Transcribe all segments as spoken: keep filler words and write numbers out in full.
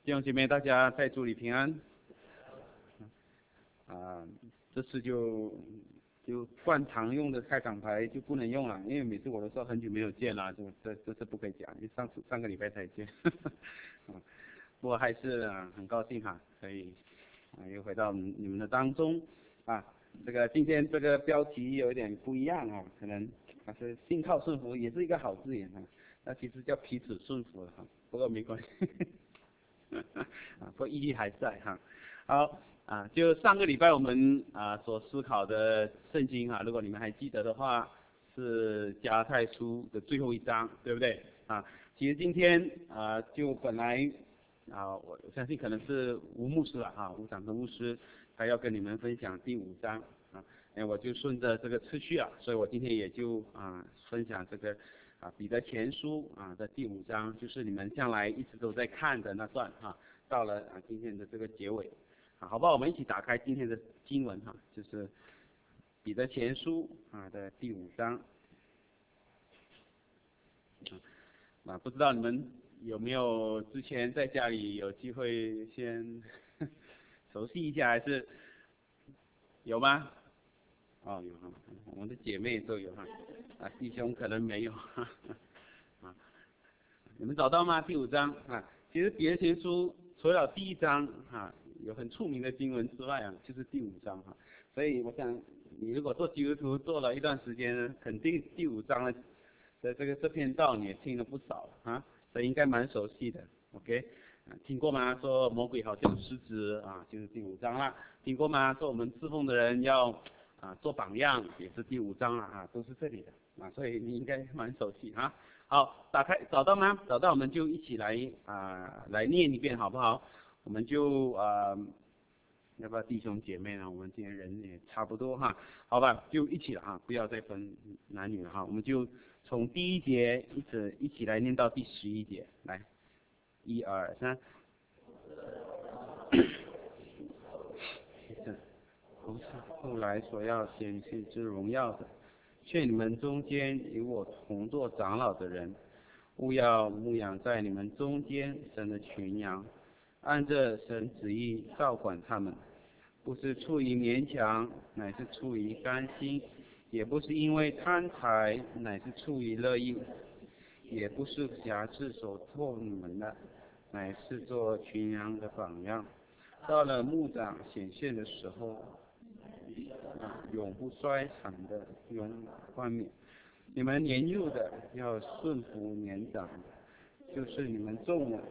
弟兄姐妹，大家在主里平安。啊，这次就就惯常用的开场白就不能用了，因为每次我都说很久没有见了，就这这次不可以讲，因为上次上个礼拜才见。啊，不过还是啊很高兴哈，可以啊又回到你们的当中啊。这个今天这个标题有一点不一样啊，可能还是信靠顺服也是一个好字眼啊，那其实叫彼此顺服哈，不过没关系。啊，不过意义还在哈。好啊，就上个礼拜我们啊所思考的圣经啊，如果你们还记得的话，是加拉太书的最后一章，对不对啊？其实今天啊，就本来啊，我我相信可能是吴牧师了啊，吴长的牧师，他要跟你们分享第五章啊，哎，我就顺着这个次序啊，所以我今天也就啊分享这个。啊，彼得前书啊的第五章，就是你们将来一直都在看的那段哈、啊，到了啊今天的这个结尾，啊，好不好？我们一起打开今天的经文哈、啊，就是彼得前书啊的第五章。啊，不知道你们有没有之前在家里有机会先熟悉一下，还是有吗？哦，有哈，我们的姐妹都有哈，啊，弟兄可能没有哈。啊，你们找到吗？第五章啊，其实彼得前书除了第一章啊有很出名的经文之外啊，就是第五章哈、啊。所以我想，你如果做基督徒做了一段时间呢，肯定第五章的的这个这篇道你也听了不少啊，所以应该蛮熟悉的。OK， 啊，听过吗？说魔鬼好像狮子啊，就是第五章啦。听过吗？说我们侍奉的人要啊做榜样，也是第五章了啊，都是这里的啊，所以你应该蛮熟悉啊。好，打开找到吗？找到我们就一起来啊、呃、来念一遍好不好？我们就啊、呃、要不要弟兄姐妹呢？我们今天人也差不多哈，好吧，就一起了哈，不要再分男女了哈，我们就从第一节一直一起来念到第十一节，来，一二三。不是后来所要显示之荣耀的，劝你们中间与我同作长老的人，务要牧养在你们中间神的群羊，按着神旨意照管他们，不是出于勉强，乃是出于甘心；也不是因为贪财，乃是出于乐意；也不是辖制所托你们的，乃是做群羊的榜样。到了牧长显现的时候，啊，永不衰残的永冠冕。你们年幼的要顺服年长的，就是你们众人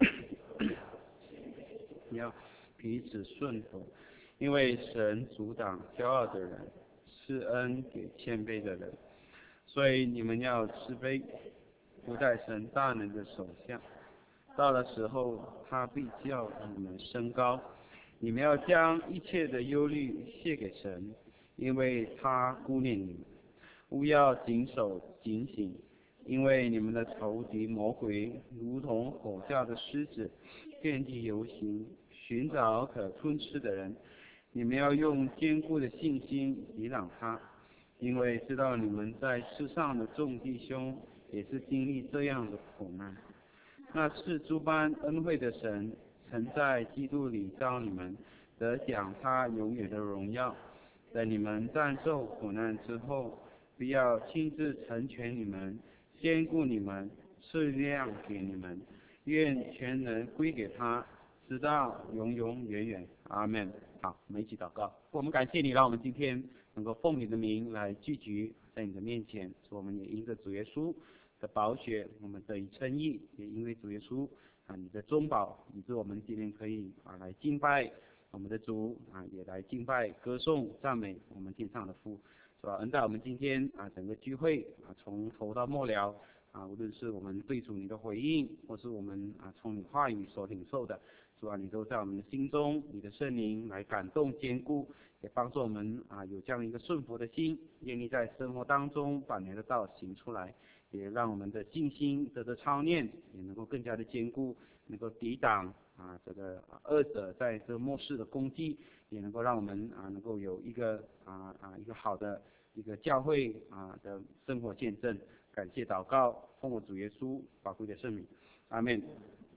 要彼此顺服，因为神阻挡骄傲的人，施恩给谦卑的人。所以你们要慈悲，不在神大能的手下。到了时候，他必叫你们升高。你们要将一切的忧虑卸给神，因为他顾念你们。务要谨守警醒，因为你们的仇敌魔鬼如同吼叫的狮子，遍地游行，寻找可吞吃的人。你们要用坚固的信心抵挡他，因为知道你们在世上的众弟兄也是经历这样的苦难。那是诸般恩惠的神，曾在基督里召你们，得享他永远的荣耀。在你们战胜苦难之后，必要亲自成全你们，兼顾你们，赐力量给你们。愿全能归给他，直到永永远远。阿门。好，我们一起祷告。我们感谢你，让我们今天能够奉你的名来聚集在你的面前，使我们也因着主耶稣的宝血，我们得以称义，也因为主耶稣啊你的中保，以致我们今天可以啊来敬拜我们的主啊，也来敬拜、歌颂、赞美我们天上的父，是吧？恩待我们今天啊整个聚会啊从头到末了啊，无论是我们对主你的回应，或是我们啊从你话语所领受的，是吧？你都在我们的心中，你的圣灵来感动、坚固，也帮助我们啊有这样一个顺服的心，愿意在生活当中把你的道行出来。也让我们的信心得到操练，也能够更加的坚固，能够抵挡啊这个恶者在这末世的攻击，也能够让我们啊能够有一个啊啊一个好的一个教会啊的生活见证。感谢祷告，奉我主耶稣宝贵的圣名，阿门。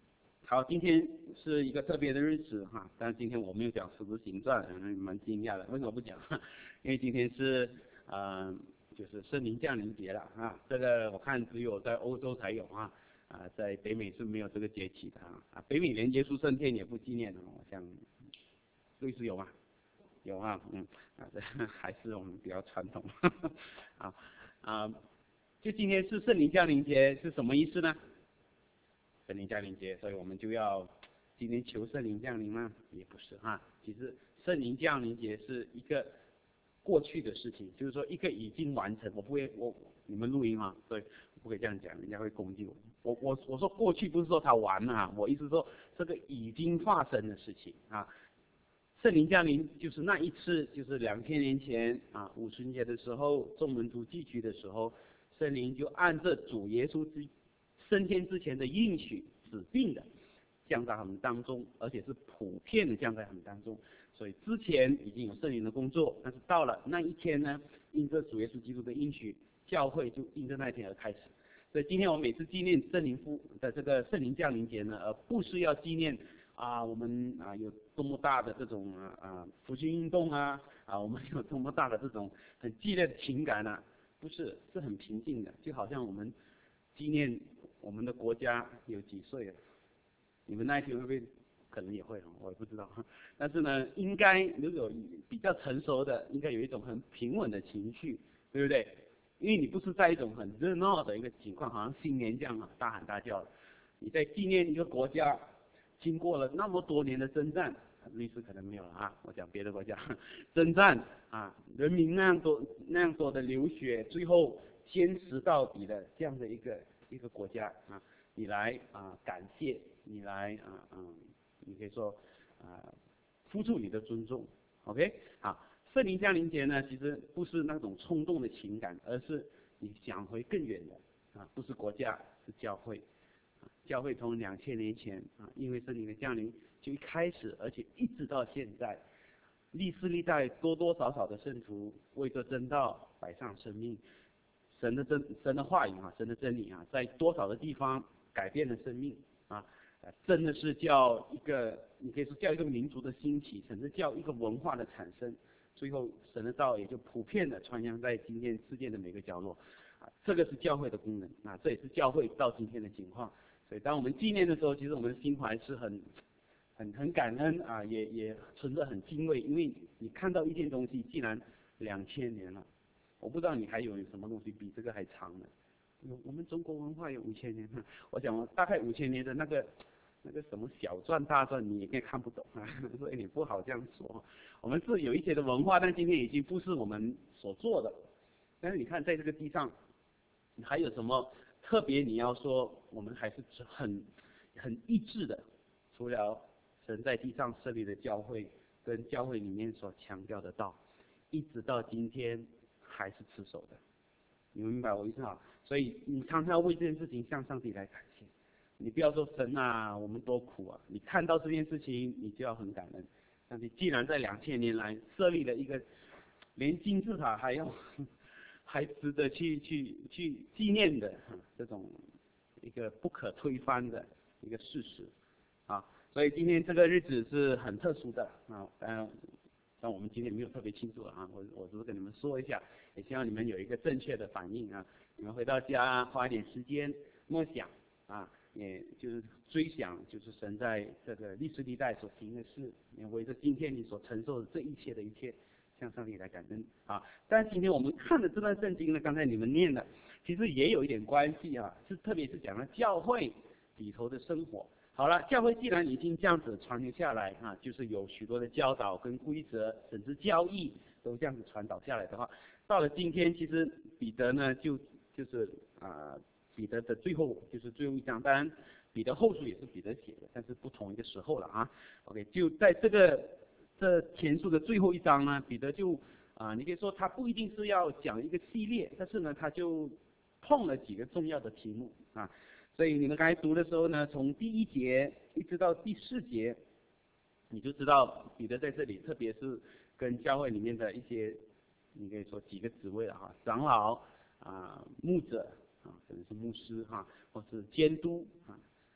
好，今天是一个特别的日子哈，但是今天我没有讲十字形状，蛮惊讶的。为什么不讲？因为今天是呃，就是圣灵降临节了啊。这个我看只有在欧洲才有啊，啊，在北美是没有这个节气的啊。啊，北美连耶稣升天也不纪念的，我想瑞士有吗？有啊，嗯，啊，这还是我们比较传统。啊啊，就今天是圣灵降临节是什么意思呢？圣灵降临节，所以我们就要今天求圣灵降临吗？也不是哈，其实圣灵降临节是一个过去的事情，就是说一个已经完成。我不会，我你们录音啊，所以不可以这样讲，人家会攻击我。我我我说过去不是说它完了啊，我意思说这个已经发生的事情啊。圣灵降临就是那一次，就是两千年前啊，五旬节的时候，众门徒聚集的时候，圣灵就按着主耶稣之升天之前的应许指定的降在他们当中，而且是普遍的降在他们当中。所以之前已经有圣灵的工作，但是到了那一天呢，因着主耶稣基督的应许，教会就因着那一天而开始。所以今天我们每次纪念圣灵复的这个圣灵降临节呢，而不是要纪念啊我们啊有多么大的这种啊啊复兴运动啊啊我们有多么大的这种很激烈的情感啊，不是，是很平静的，就好像我们纪念我们的国家有几岁了，你们那一天会不会？可能也会，我也不知道。但是呢，应该如果比较成熟的，应该有一种很平稳的情绪，对不对？因为你不是在一种很热闹的一个情况，好像新年这样啊，大喊大叫的。你在纪念一个国家经过了那么多年的征战，律师可能没有了啊，我讲别的国家，征战啊，人民那样多那样多的流血，最后坚持到底的这样的一个一个国家啊，你来啊感谢，你来啊嗯。你可以说，啊、呃，付出你的尊重 ，OK， 好，圣灵降临节呢，其实不是那种冲动的情感，而是你想回更远的，啊，不是国家，是教会，啊、教会从两千年前啊，因为圣灵的降临就一开始，而且一直到现在，历世历代多多少少的圣徒为着真道摆上生命，神的真神的话语啊，神的真理啊，在多少的地方改变了生命啊。真的是叫一个，你可以说叫一个民族的兴起，甚至叫一个文化的产生，最后神的道也就普遍的传扬在今天世界的每个角落，啊，这个是教会的功能，啊，这也是教会到今天的情况。所以当我们纪念的时候，其实我们的心怀是很、很、很感恩啊，也也存着很敬畏，因为你看到一件东西，既然两千年了，我不知道你还有什么东西比这个还长的。我们中国文化有五千年，我想大概五千年的那个。那个什么小篆大篆你也看不懂啊，所以你不好这样说。我们是有一些的文化，但今天已经不是我们所做的。但是你看，在这个地上，还有什么特别？你要说，我们还是很很一致的。除了神在地上设立的教会，跟教会里面所强调的道，一直到今天还是持守的。你明白我意思吗？所以你常常为这件事情向上帝来感谢。你不要说神啊，我们多苦啊！你看到这件事情，你就要很感恩。上帝既然在两千年来设立了一个连金字塔还要还值得去去去纪念的这种一个不可推翻的一个事实啊，所以今天这个日子是很特殊的啊，当然，但我们今天没有特别庆祝了啊，我我只是跟你们说一下，也希望你们有一个正确的反应啊，你们回到家花一点时间默想啊。也就是追想，就是神在这个历史历代所行的事，也为着今天你所承受的这一切的一切，向上帝来感恩啊！但是今天我们看的这段圣经呢，刚才你们念的，其实也有一点关系啊，是特别是讲了教会里头的生活。好了，教会既然已经这样子传承下来啊，就是有许多的教导跟规则，甚至教义都这样子传导下来的话，到了今天，其实彼得呢，就就是啊。彼得的最后就是最后一章，当然彼得后书也是彼得写的，但是不同一个时候了啊。OK， 就在这个这前书的最后一章呢，彼得就啊，你可以说他不一定是要讲一个系列，但是呢，他就碰了几个重要的题目啊。所以你们刚才读的时候呢，从第一节一直到第四节，你就知道彼得在这里，特别是跟教会里面的一些，你可以说几个职位了哈，长老啊、牧者。啊，可能是牧师哈，或是监督啊啊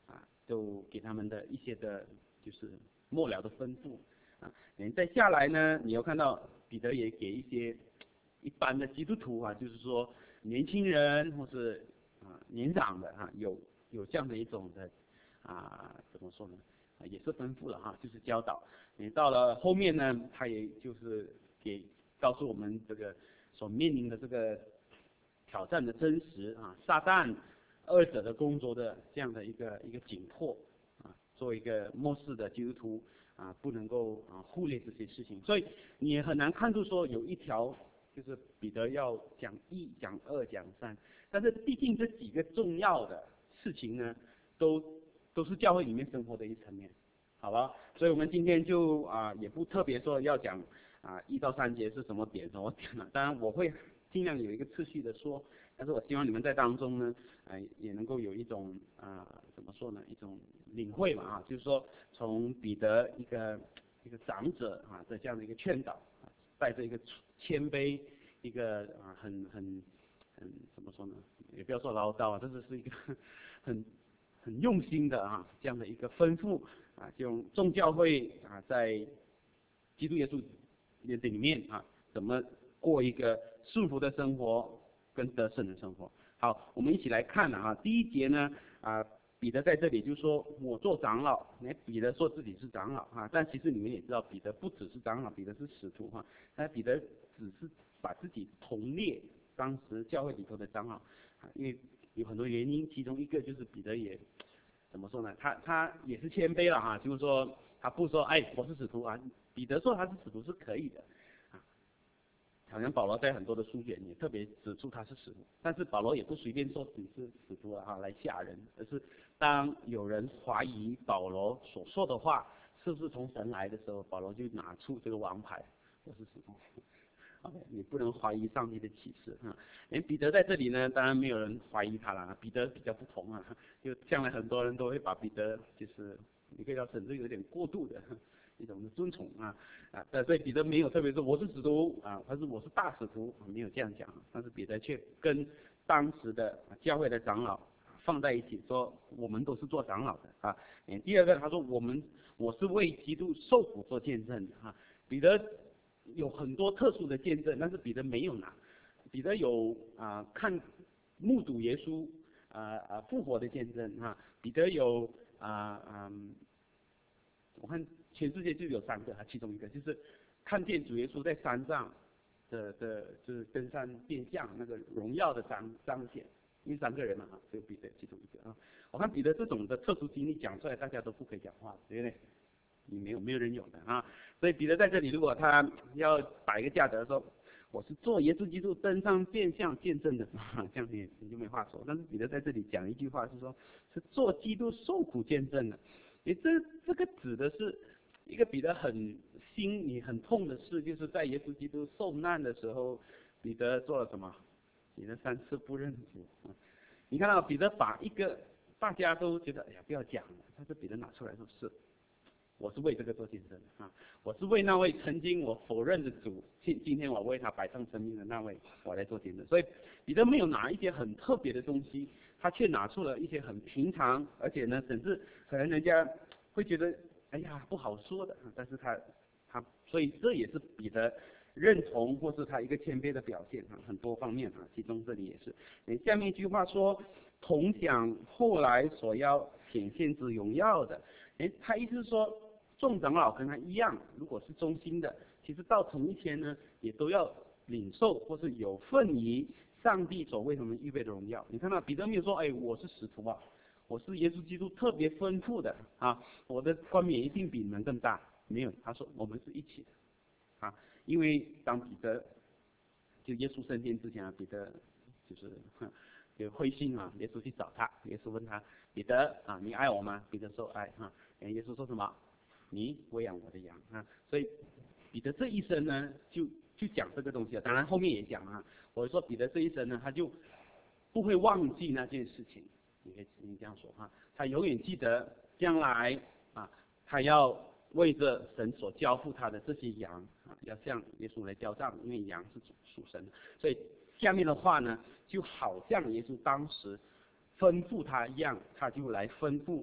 都给他们的一些的，就是末了的吩咐啊。再下来呢，你要看到彼得也给一些一般的基督徒啊，就是说年轻人或是啊年长的啊，有有这样的一种的啊，怎么说呢？啊，也是吩咐了哈，就是教导。你到了后面呢，他也就是给告诉我们这个所面临的这个挑战的真实啊，撒旦二者的工作的这样的一个一个紧迫啊，作为一个末世的基督徒啊，不能够啊忽略这些事情，所以你也很难看出说有一条就是彼得要讲一、讲二、讲三，但是毕竟这几个重要的事情呢，都都是教会里面生活的一层面，好吧？所以我们今天就啊也不特别说要讲啊一到三节是什么点什么点了，当然我会尽量有一个次序的说，但是我希望你们在当中呢，呃，也能够有一种啊、呃，怎么说呢，一种领会嘛啊，就是说从彼得一个一个长者啊的这样的一个劝导，啊、带着一个谦卑，一个啊很很很怎么说呢，也不要说唠叨啊，这是是一个很很用心的啊这样的一个吩咐啊，就众教会啊在基督耶稣里面啊怎么过一个顺服的生活跟得胜的生活。好，我们一起来看啊，第一节呢啊，彼得在这里就说我做长老，哎，彼得说自己是长老啊，但其实你们也知道，彼得不只是长老，彼得是使徒哈，但彼得只是把自己同列当时教会里头的长老啊，因为有很多原因，其中一个就是彼得也怎么说呢，他他也是谦卑了哈，就是说他不说哎我是使徒啊，彼得说他是使徒是可以的。好像保罗在很多的书卷也特别指出他是使徒，但是保罗也不随便说自己是使徒啊来吓人，而是当有人怀疑保罗所说的话是不是从神来的时候，保罗就拿出这个王牌，我是使徒。OK， 你不能怀疑上帝的启示啊。连彼得在这里呢，当然没有人怀疑他了，彼得比较不同啊，就将来很多人都会把彼得就是你可以叫甚至有点过度的一种尊崇啊啊，但所以彼得没有特别说我是使徒啊，他是我是大使徒，没有这样讲，但是彼得却跟当时的教会的长老放在一起说，我们都是做长老的啊。第二个他说我们我是为基督受苦做见证的啊，彼得有很多特殊的见证，但是彼得没有拿，彼得有啊看目睹耶稣啊啊复活的见证啊，彼得有啊嗯。我看全世界就有三个，其中一个就是看见主耶稣在山上的的，就是登山变像那个荣耀的彰彰显，因为三个人嘛，只有彼得其中一个啊。我看彼得这种的特殊经历讲出来，大家都不可以讲话，对不对？你没有没有人有的啊，所以彼得在这里，如果他要打一个架子说，我是做耶稣基督登上变相见证的，啊、这样你你就没话说。但是彼得在这里讲一句话是说，是做基督受苦见证的。你这这个指的是一个彼得很心里很痛的事，就是在耶稣基督受难的时候，彼得做了什么？彼得三次不认主。啊、你看到彼得把一个大家都觉得哎呀不要讲了，但是彼得拿出来说是。我是为这个做见证的啊！我是为那位曾经我否认的主，今今天我为他摆上生命的那位，我来做见证。所以彼得没有拿一些很特别的东西，他却拿出了一些很平常，而且呢，甚至可能人家会觉得哎呀不好说的，但是他他，所以这也是彼得认同或是他一个谦卑的表现啊，很多方面啊，其中这里也是。你下面一句话说，同享后来所要显现之荣耀的，哎，他意思是说。众长老跟他一样，如果是忠心的，其实到同一天呢，也都要领受或是有份于上帝所为他们预备的荣耀。你看到彼得没有说，哎，我是使徒啊，我是耶稣基督特别吩咐的啊，我的冠冕一定比你们更大。没有，他说我们是一起的啊，因为当彼得就耶稣升天之前啊，彼得就是就灰心啊，耶稣去找他，耶稣问他，彼得啊，你爱我吗？彼得说爱啊，耶稣说什么？你喂养我的羊啊，所以彼得这一生呢，就就讲这个东西了。当然后面也讲啊，我说彼得这一生呢，他就不会忘记那件事情。你可以你这样说哈，他永远记得将来啊，他要为着神所交付他的这些羊啊，要向耶稣来交账，因为羊是属神的。所以下面的话呢，就好像耶稣当时吩咐他一样，他就来吩咐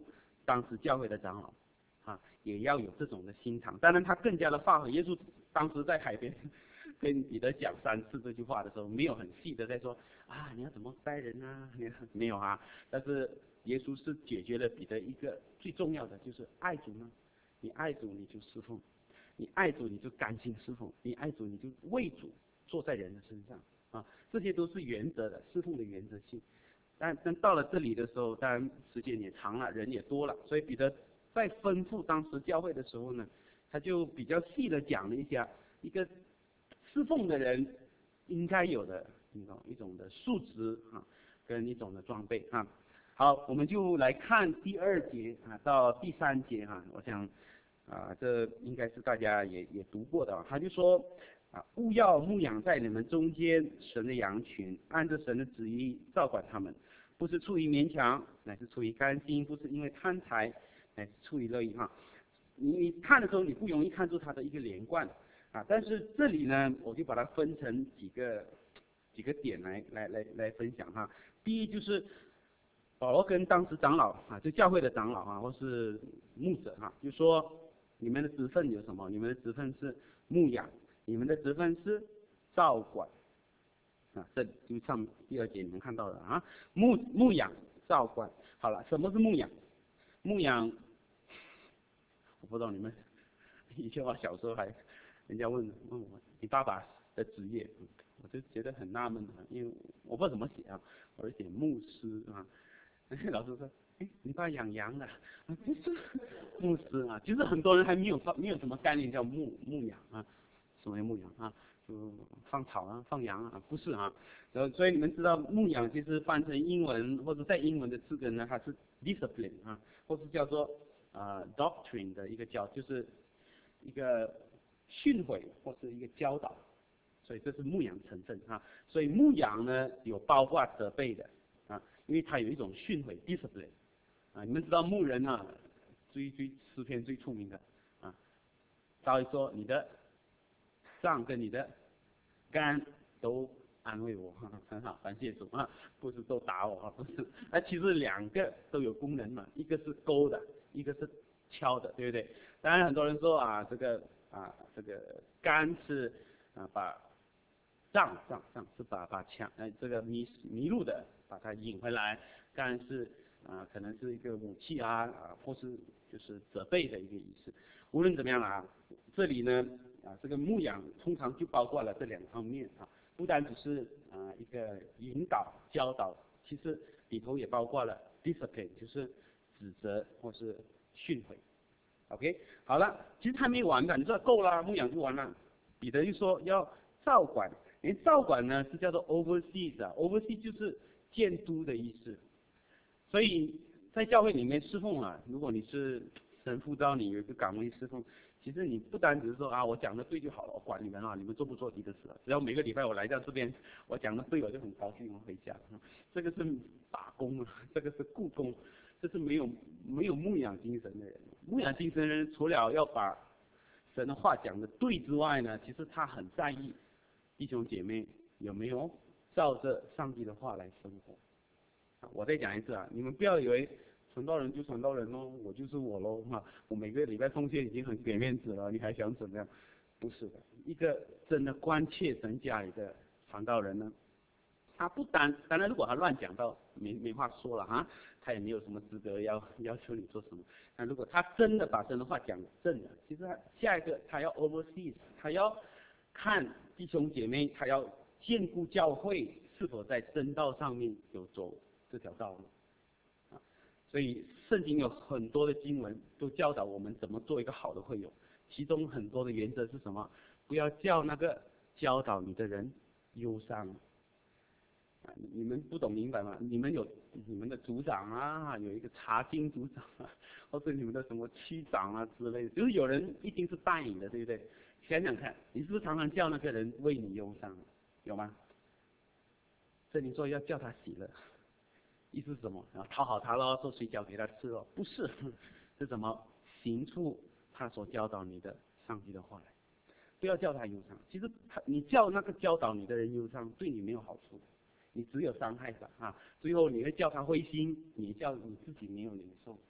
当时教会的长老啊，也要有这种的心肠。当然，他更加的发挥。耶稣当时在海边跟彼得讲三次这句话的时候，没有很细的在说啊，你要怎么待人啊，你没有啊。但是耶稣是解决了彼得一个最重要的，就是爱主呢。你爱主你就侍奉，你爱主你就甘心侍奉，你爱主你就为主坐在人的身上啊，这些都是原则的侍奉的原则性。但但到了这里的时候，当然时间也长了，人也多了，所以彼得在吩咐当时教会的时候呢，他就比较细的讲了一下一个侍奉的人应该有的一种一种的素质啊，跟一种的装备啊。好，我们就来看第二节啊到第三节哈、啊，我想啊这应该是大家也也读过的啊。他就说啊，勿要牧养在你们中间神的羊群，按着神的旨意照管他们，不是出于勉强，乃是出于甘心；不是因为贪财，乃是出于乐意哈。你你看的时候，你不容易看出它的一个连贯啊。但是这里呢，我就把它分成几个几个点来来来来分享哈。第一就是保罗跟当时长老啊，就教会的长老啊，或是牧者哈、啊，就说你们的职分有什么？你们的职分是牧养，你们的职分是照管啊。这就上第二节你们看到的啊，牧牧养照管。好了，什么是牧养？牧养，我不知道你们以前我小时候还人家问问我你爸爸的职业，我就觉得很纳闷啊，因为我不知道怎么写啊，我就写牧师啊。老师说，哎，你爸养羊的，啊，不是牧师啊。其实很多人还没有没有什么概念叫牧牧养啊，什么叫牧养啊？就放草啊，放羊啊，不是啊。然后所以你们知道牧养其实翻成英文或者在英文的字根呢，它是 discipline 啊，或是叫做呃 doctrine 的一个教，就是一个训诲或是一个教导。所以这是牧养成分啊。所以牧养呢有包括责备的。啊，因为它有一种训诲 discipline 啊，你们知道牧人啊，最最诗篇最出名的啊，大卫说你的杖跟你的杆都安慰我，哈哈很好，感谢主啊，不是都打我啊，不是，那其实两个都有功能嘛，一个是勾的，一个是敲的，对不对？当然很多人说啊，这个啊这个杆是啊把杖杖杖是把把枪呃这个迷迷路的把它引回来，当然是啊、呃、可能是一个武器啊啊或是就是责备的一个意思。无论怎么样啦、啊，这里呢啊这个牧养通常就包括了这两方面啊，不单只是啊一个引导教导，其实里头也包括了 discipline， 就是指责或是训诲。OK， 好了，其实还没完的，你说够了，牧养就完了。彼得就说要照管。连照管呢是叫做 oversee 啊 ，oversee 就是监督的意思。所以在教会里面侍奉啊，如果你是神呼召你有一个岗位侍奉，其实你不单只是说啊我讲的对就好了，我管你们啊，你们做不做你的事啊。只要每个礼拜我来到这边，我讲的对我就很高兴，我回家。这个是打工啊，这个是雇工，这是没有没有牧养精神的人。牧养精神的人除了要把神的话讲的对之外呢，其实他很在意弟兄姐妹有没有照着上帝的话来生活。我再讲一次啊，你们不要以为传道人就传道人喽，我就是我喽哈，我每个礼拜奉献已经很给面子了，你还想怎么样？不是的，一个真的关切神家里的传道人呢，他不单当然如果他乱讲到没没话说了哈，他也没有什么资格要要求你做什么。那如果他真的把神的话讲正了，其实他下一个他要 oversee， 他要看弟兄姐妹，他要兼顾教会是否在真道上面有走这条道路啊。所以圣经有很多的经文都教导我们怎么做一个好的会友，其中很多的原则是什么？不要叫那个教导你的人忧伤。啊，你们不懂明白吗？你们有你们的组长啊，有一个查经组长啊，或者你们的什么区长啊之类的，就是有人一定是带你的，对不对？想想看，你是不是常常叫那个人为你忧伤？有吗？这里说要叫他喜乐，意思是什么？然后讨好他咯，做水饺给他吃咯？不是，是什么？行出他所教导你的上帝的话来，不要叫他忧伤。其实他你叫那个教导你的人忧伤，对你没有好处，你只有伤害他啊。最后你会叫他灰心，你叫你自己没有领受。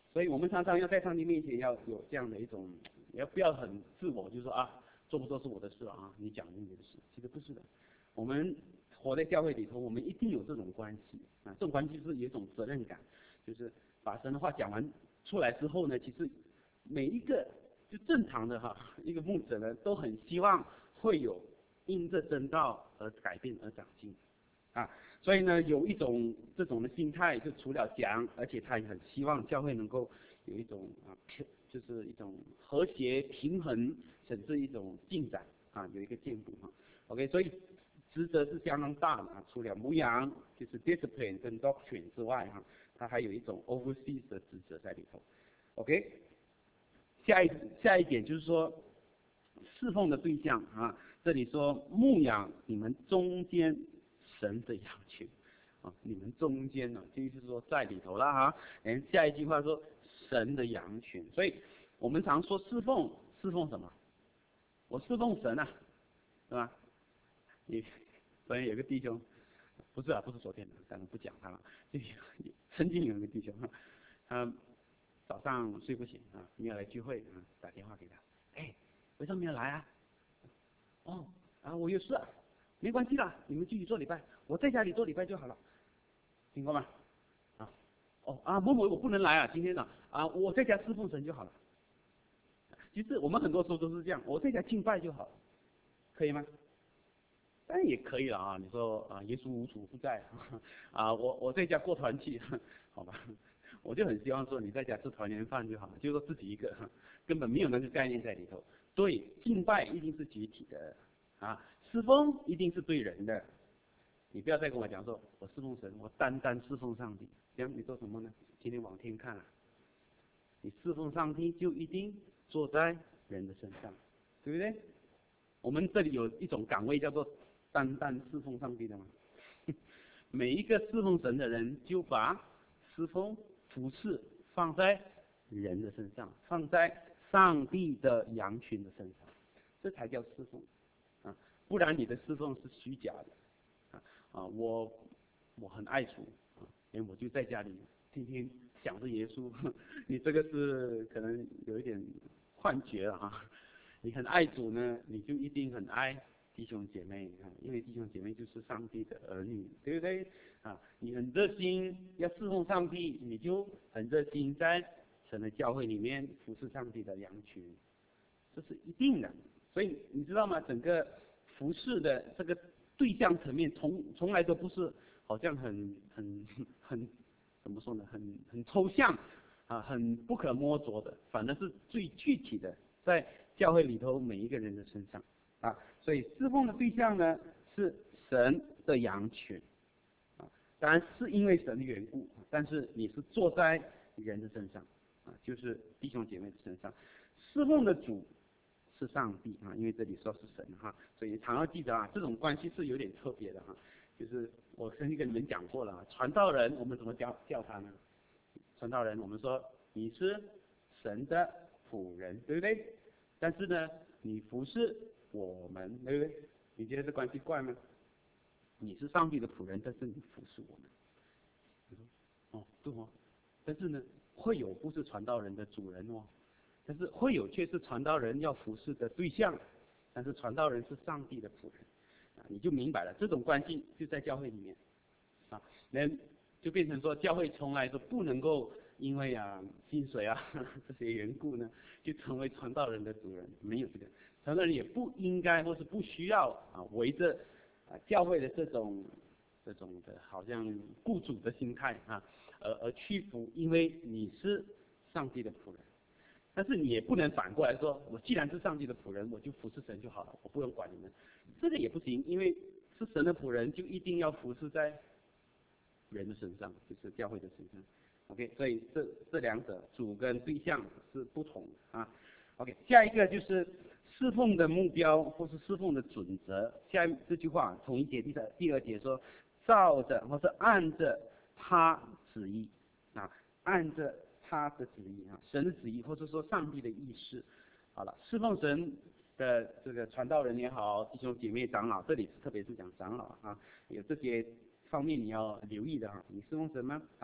所以我们常常要在上帝面前要有这样的一种，也不要很自我，就是说啊，做不做是我的事啊，你讲你的事，其实不是的。我们活在教会里头，我们一定有这种关系啊，这种关系是有一种责任感，就是把神的话讲完出来之后呢，其实每一个就正常的哈一个牧者呢，都很希望会有因着真道而改变而长进啊。所以呢，有一种这种的心态，就除了讲，而且他也很希望教会能够有一种啊，就是一种和谐、平衡，甚至一种进展啊，有一个进步哈。OK， 所以职责是相当大的啊。除了牧养，就是 discipline 跟 doctrine 之外哈，它还有一种 overseas 的职责在里头。OK， 下一下一点就是说侍奉的对象啊，这里说牧养你们中间神的羊群啊，你们中间呢，就是说在里头了哈。然后下一句话说神的羊群，所以我们常说侍奉，侍奉什么？我侍奉神啊，是吧？你昨天有个弟兄，不是啊，不是昨天的，当然不讲他了。就曾经有一个弟兄，他早上睡不醒啊，没有来聚会啊，打电话给他，哎，为什么没有来啊？哦，啊，我有事啊。没关系啦，你们继续做礼拜，我在家里做礼拜就好了，听过吗？啊，哦啊，某某我不能来啊，今天呢啊，我在家侍奉神就好了。其实我们很多时候都是这样，我在家敬拜就好了，可以吗？当然也可以了啊，你说啊，耶稣无处不在啊，我我在家过团契，好吧？我就很希望说你在家吃团圆饭就好，就说自己一个，根本没有那个概念在里头。对，敬拜一定是集体的啊。侍奉一定是对人的，你不要再跟我讲说，我侍奉神，我单单侍奉上帝，这样你做什么呢？天天往天看啊！你侍奉上帝就一定坐在人的身上，对不对？我们这里有一种岗位叫做单单侍奉上帝的嘛，每一个侍奉神的人就把侍奉服侍放在人的身上，放在上帝的羊群的身上，这才叫侍奉。啊，不然你的侍奉是虚假的，啊啊，我我很爱主，啊，因为我就在家里天天想着耶稣，你这个是可能有一点幻觉了啊。你很爱主呢，你就一定很爱弟兄姐妹啊，因为弟兄姐妹就是上帝的儿女，对不对？啊，你很热心要侍奉上帝，你就很热心在神的教会里面服侍上帝的羊群，这是一定的。所以你知道吗？整个服侍的这个对象层面，从从来都不是好像很很很怎么说呢？很很抽象啊，很不可摸着的，反而是最具体的，在教会里头每一个人的身上啊。所以侍奉的对象呢是神的羊群啊，当然是因为神的缘故，但是你是坐在人的身上啊，就是弟兄姐妹的身上，侍奉的主是上帝啊，因为这里说是神哈，所以常要记得啊，这种关系是有点特别的哈。就是我曾经跟你们讲过了，传道人我们怎么叫叫他呢？传道人我们说你是神的仆人，对不对？但是呢，你服侍我们，对不对？你觉得这关系怪吗？你是上帝的仆人，但是你服侍我们。你说哦，对哦，但是呢，会有不是传道人的主人哦。但是会有却是传道人要服侍的对象，但是传道人是上帝的仆人，啊，你就明白了，这种关系就在教会里面，啊，人就变成说教会从来都不能够因为啊薪水啊这些缘故呢，就成为传道人的主人，没有这个，传道人也不应该或是不需要啊围着啊教会的这种这种的好像雇主的心态啊，而而屈服，因为你是上帝的仆人。但是你也不能反过来说，我既然是上帝的仆人，我就服侍神就好了，我不用管你们，这个也不行，因为是神的仆人就一定要服侍在人的身上，就是教会的身上。OK， 所以这这两者主跟对象是不同的啊。OK， 下一个就是侍奉的目标或是侍奉的准则。下这句话同一节第三第二节说，照着或是按着他旨意啊，按着他的旨意啊，神的旨意，或者说上帝的意识。好了，侍奉神的这个传道人也好，弟兄姐妹长老，这里是特别是讲长老啊，有这些方面你要留意的啊。你侍奉神吗？好，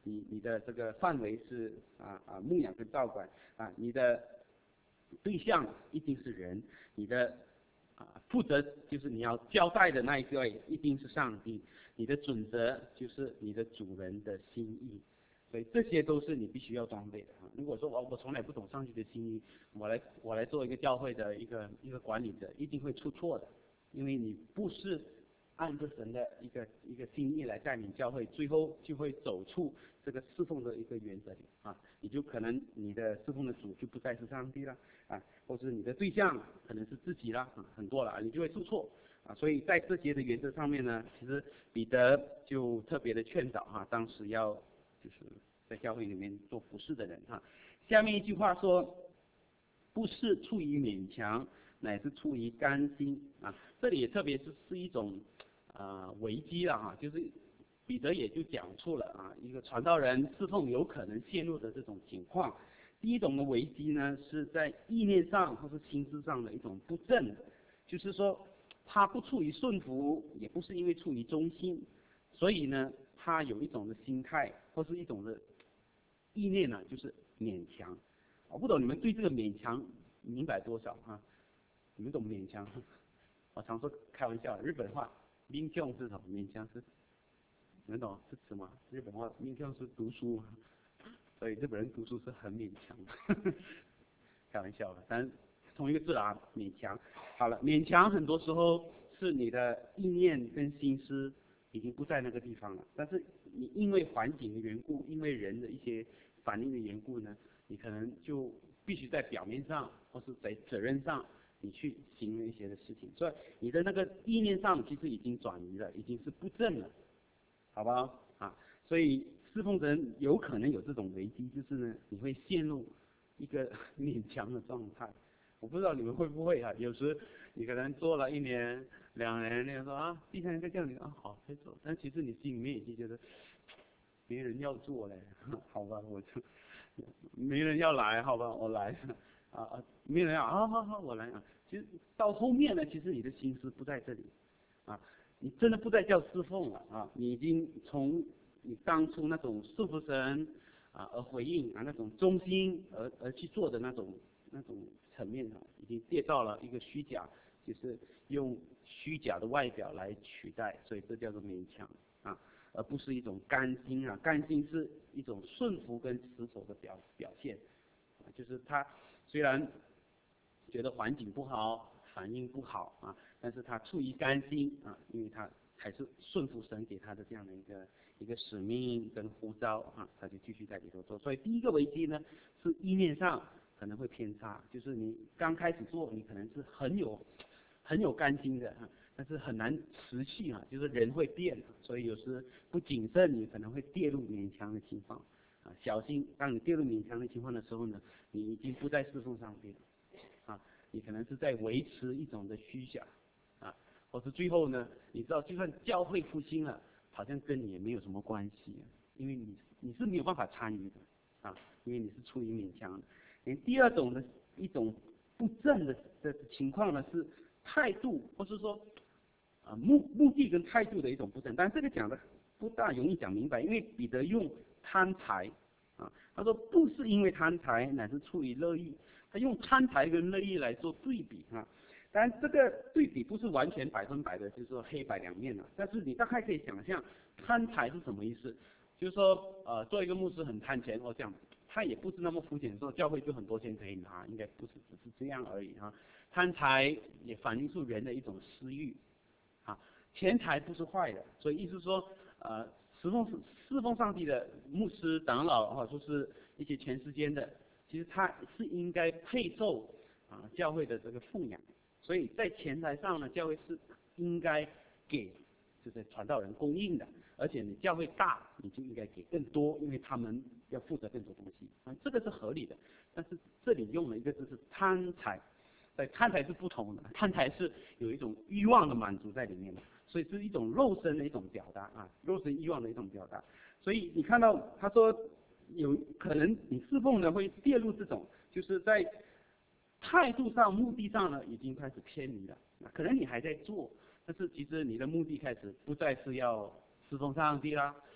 你你的这个范围是啊啊牧养跟照管啊，你的对象一定是人，你的啊负责就是你要交代的那一个一定是上帝，你的准则就是你的主人的心意。所以这些都是你必须要装备的啊！如果说我我从来不懂上帝的心意，我来我来做一个教会的一个一个管理者，一定会出错的，因为你不是按着神的一个一个心意来带领教会，最后就会走出这个侍奉的一个原则里啊，你就可能你的侍奉的主就不再是上帝了啊，或是你的对象可能是自己啦啊，很多了，你就会出错啊！所以在这些的原则上面呢，其实彼得就特别的劝导哈、啊，当时要。就是在教会里面做服侍的人哈，下面一句话说，不是出于勉强，乃是出于甘心啊。这里也特别是是一种啊、呃、危机了哈，就是彼得也就讲出了啊一个传道人侍奉有可能陷入的这种情况。第一种的危机呢，是在意念上或是心思上的一种不正，就是说他不出于顺服，也不是因为出于忠心，所以呢。他有一种的心态，或是一种的意念呢，就是勉强。我不懂你们对这个勉强明白多少啊？你们懂勉强？我常说开玩笑，日本话勉強是什么？勉强是，你们懂是什么？日本话勉強是读书，所以日本人读书是很勉强。开玩笑的，但同一个字啊，勉强。好了，勉强很多时候是你的意念跟心思。已经不在那个地方了，但是你因为环境的缘故，因为人的一些反应的缘故呢，你可能就必须在表面上或是在责任上，你去行一些的事情，所以你的那个意念上其实已经转移了，已经是不正了，好吧？啊，所以侍奉人有可能有这种危机，就是呢，你会陷入一个勉强的状态。我不知道你们会不会啊？有时你可能做了一年。两人那个说啊，第三个叫你啊好可以做，但其实你心里面已经觉得没人要做嘞，好吧，我就没人要来，好吧，我来啊啊，没人要啊，好好我来啊。其实到后面呢，其实你的心思不在这里啊，你真的不再叫侍奉了啊，你已经从你当初那种侍奉神啊而回应啊那种忠心而而去做的那种那种层面啊，已经跌到了一个虚假，就是用。虚假的外表来取代，所以这叫做勉强啊，而不是一种甘心啊。甘心是一种顺服跟持守的表表现，啊，就是他虽然觉得环境不好，反应不好啊，但是他出于甘心啊，因为他还是顺服神给他的这样的一个一个使命跟呼召啊，他就继续在里头做。所以第一个危机呢，是意念上可能会偏差，就是你刚开始做，你可能是很有。很有甘心的哈，但是很难持续啊，就是人会变，所以有时不谨慎，你可能会跌入勉强的情况啊。小心，当你跌入勉强的情况的时候呢，你已经不在侍奉上边啊，你可能是在维持一种的虚假啊，或是最后呢，你知道，就算教会复兴了，好像跟你也没有什么关系，因为你你是没有办法参与的啊，因为你是出于勉强的。第二种的一种不正的的情况呢是。态度，或是说，啊目目的跟态度的一种不正，但这个讲的不大容易讲明白，因为彼得用贪财，啊，他说不是因为贪财，乃是出于乐意，他用贪财跟乐意来做对比啊，当然这个对比不是完全百分百的，就是说黑白两面了，但是你大概可以想象贪财是什么意思，就是说呃做一个牧师很贪钱哦这样。他也不是那么肤浅，说教会就很多钱可以拿，应该不是只是这样而已哈。贪财也反映出人的一种私欲，啊，钱财不是坏的，所以意思说，呃，侍奉侍奉上帝的牧师、长老啊，就是一些全世间的，其实他是应该配受啊教会的这个奉养，所以在钱财上呢，教会是应该给就是传道人供应的。而且你教会大，你就应该给更多，因为他们要负责更多东西，啊，这个是合理的。但是这里用了一个字是贪财，对，贪财是不同的，贪财是有一种欲望的满足在里面的，所以是一种肉身的一种表达啊，肉身欲望的一种表达。所以你看到他说有可能你侍奉呢会跌入这种，就是在态度上、目的上呢已经开始偏离了，可能你还在做，但是其实你的目的开始不再是要侍奉上帝啦，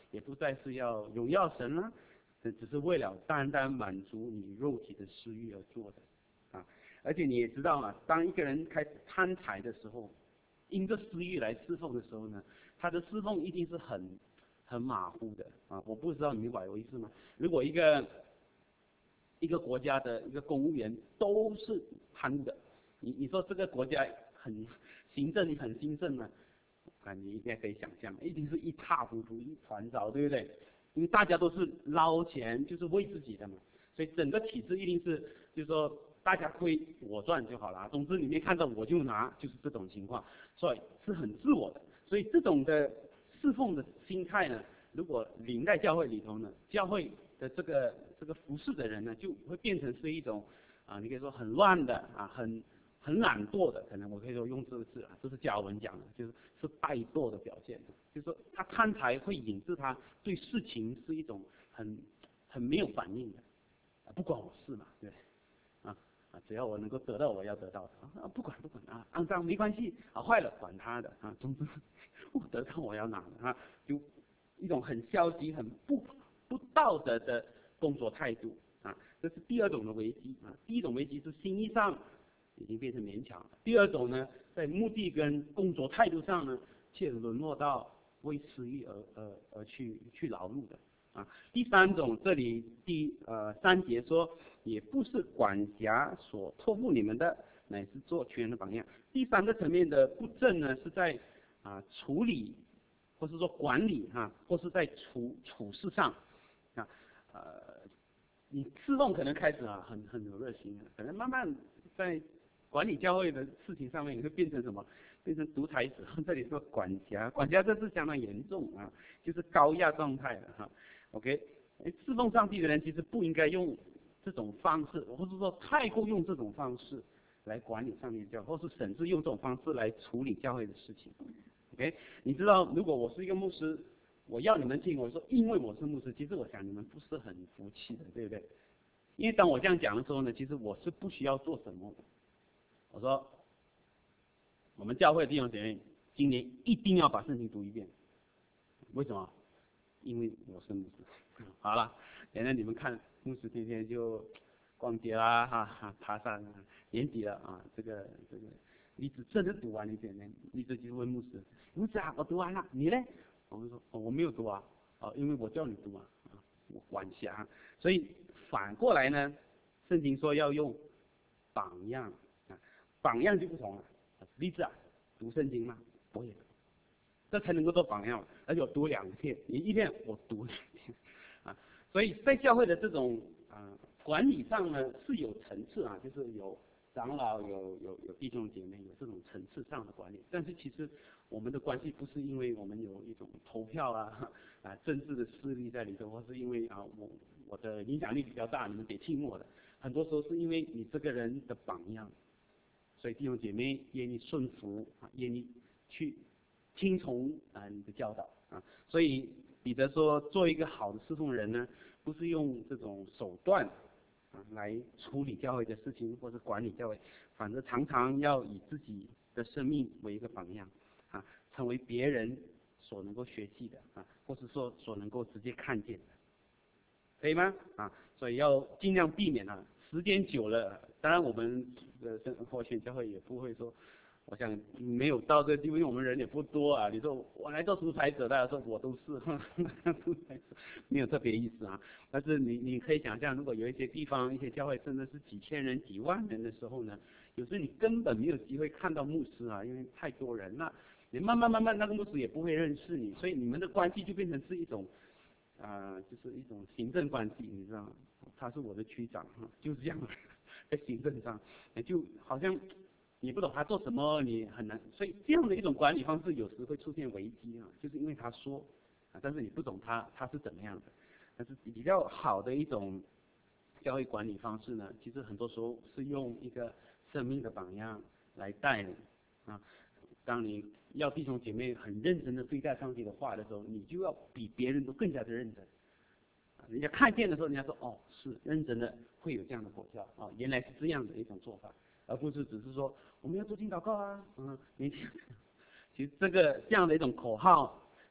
也不再是要荣耀神了，这只是为了单单满足你肉体的私欲而做的啊。而且你也知道啊，当一个人开始贪财的时候，因着私欲来侍奉的时候呢，他的侍奉一定是很很马虎的啊。我不知道你明白我意思吗？如果一个一个国家的一个公务员都是贪污的，你你说这个国家很行政很兴盛吗？啊，你应该可以想象，一定是一塌糊涂、一团糟，对不对？因为大家都是捞钱，就是为自己的嘛，所以整个体制一定是，就是说大家亏我赚就好了。总之里面看到我就拿，就是这种情况，所以是很自我的。所以这种的侍奉的心态呢，如果临在教会里头呢，教会的这个这个服侍的人呢，就会变成是一种啊，你可以说很乱的啊，很。很懒惰的，可能我可以说用这个字啊，这是加文讲的，就是是怠惰的表现。就是说他贪财会引致他对事情是一种很很没有反应的，啊，不关我事嘛，对不对？啊啊，只要我能够得到我要得到的啊，不管不管啊，肮脏没关系啊，坏了管他的啊，总之我得到我要拿的啊，就一种很消极、很不不道德的工作态度啊，这是第二种的危机啊。第一种危机是心意上已经变成勉强了。第二种呢，在目的跟工作态度上呢，却沦落到为私欲而而而去去劳碌的啊。第三种，这里第呃三节说，也不是管辖所托付你们的，乃是做全人的榜样。第三个层面的不正呢，是在啊处理，或是说管理哈、啊，或是在处处事上啊，呃，你侍奉可能开始啊很很有热心，可能慢慢在管理教会的事情上面，你会变成什么？变成独裁者。这里说管辖，管辖这是相当严重啊，就是高压状态了哈。OK， 侍奉上帝的人其实不应该用这种方式，或者说太过用这种方式来管理上帝的教会，或是甚至用这种方式来处理教会的事情。OK， 你知道，如果我是一个牧师，我要你们听，我说因为我是牧师，其实我想你们不是很服气的，对不对？因为当我这样讲的时候呢，其实我是不需要做什么的。我说，我们教会的弟兄姐妹，今年一定要把圣经读一遍。为什么？因为我是牧师。好了，现在你们看，牧师天天就逛街啦，哈、哈，爬山啊，年底了啊，这个这个，你只真的读完一遍呢？你这就问牧师，牧师啊，我读完了，你呢？我们说、哦、我没有读啊，哦，因为我叫你读啊，啊，我管辖。所以反过来呢，圣经说要用榜样。榜样就不同了，例子啊，读圣经吗？不会，这才能够做榜样，而且我读两遍，你一遍我读两遍，啊，所以在教会的这种啊管理上呢是有层次啊，就是有长老、有有有弟兄姐妹，有这种层次上的管理。但是其实我们的关系不是因为我们有一种投票啊啊政治的势力在里头，或是因为啊我我的影响力比较大，你们得听我的，很多时候是因为你这个人的榜样。所以弟兄姐妹愿意顺服啊，愿意去听从啊你的教导啊。所以彼得说，做一个好的侍奉人呢，不是用这种手段啊来处理教会的事情，或是管理教会，反正常常要以自己的生命为一个榜样啊，成为别人所能够学习的啊，或是说所能够直接看见的，可以吗？啊，所以要尽量避免啊。时间久了，当然我们的生活圈教会也不会说，我想没有到这个地步，因为我们人也不多啊。你说我来做独裁者，大家说我都是独裁者，没有特别意思啊。但是你你可以想象，如果有一些地方、一些教会甚至是几千人、几万人的时候呢，有时候你根本没有机会看到牧师啊，因为太多人了，你慢慢慢慢那个牧师也不会认识你，所以你们的关系就变成是一种啊、呃，就是一种行政关系，你知道吗？他是我的区长，就是这样，在行政上，就好像你不懂他做什么，你很难，所以这样的一种管理方式有时会出现危机啊，就是因为他说，啊，但是你不懂他他是怎么样的，但是比较好的一种教会管理方式呢，其实很多时候是用一个生命的榜样来带领啊。当你要弟兄姐妹很认真的对待上帝的话的时候，你就要比别人都更加的认真。人家看见的时候，人家说哦，是认真的，会有这样的果效啊，原来是这样的一种做法，而不是只是说我们要做经祷告啊，嗯，年轻。其实这个这样的一种口号，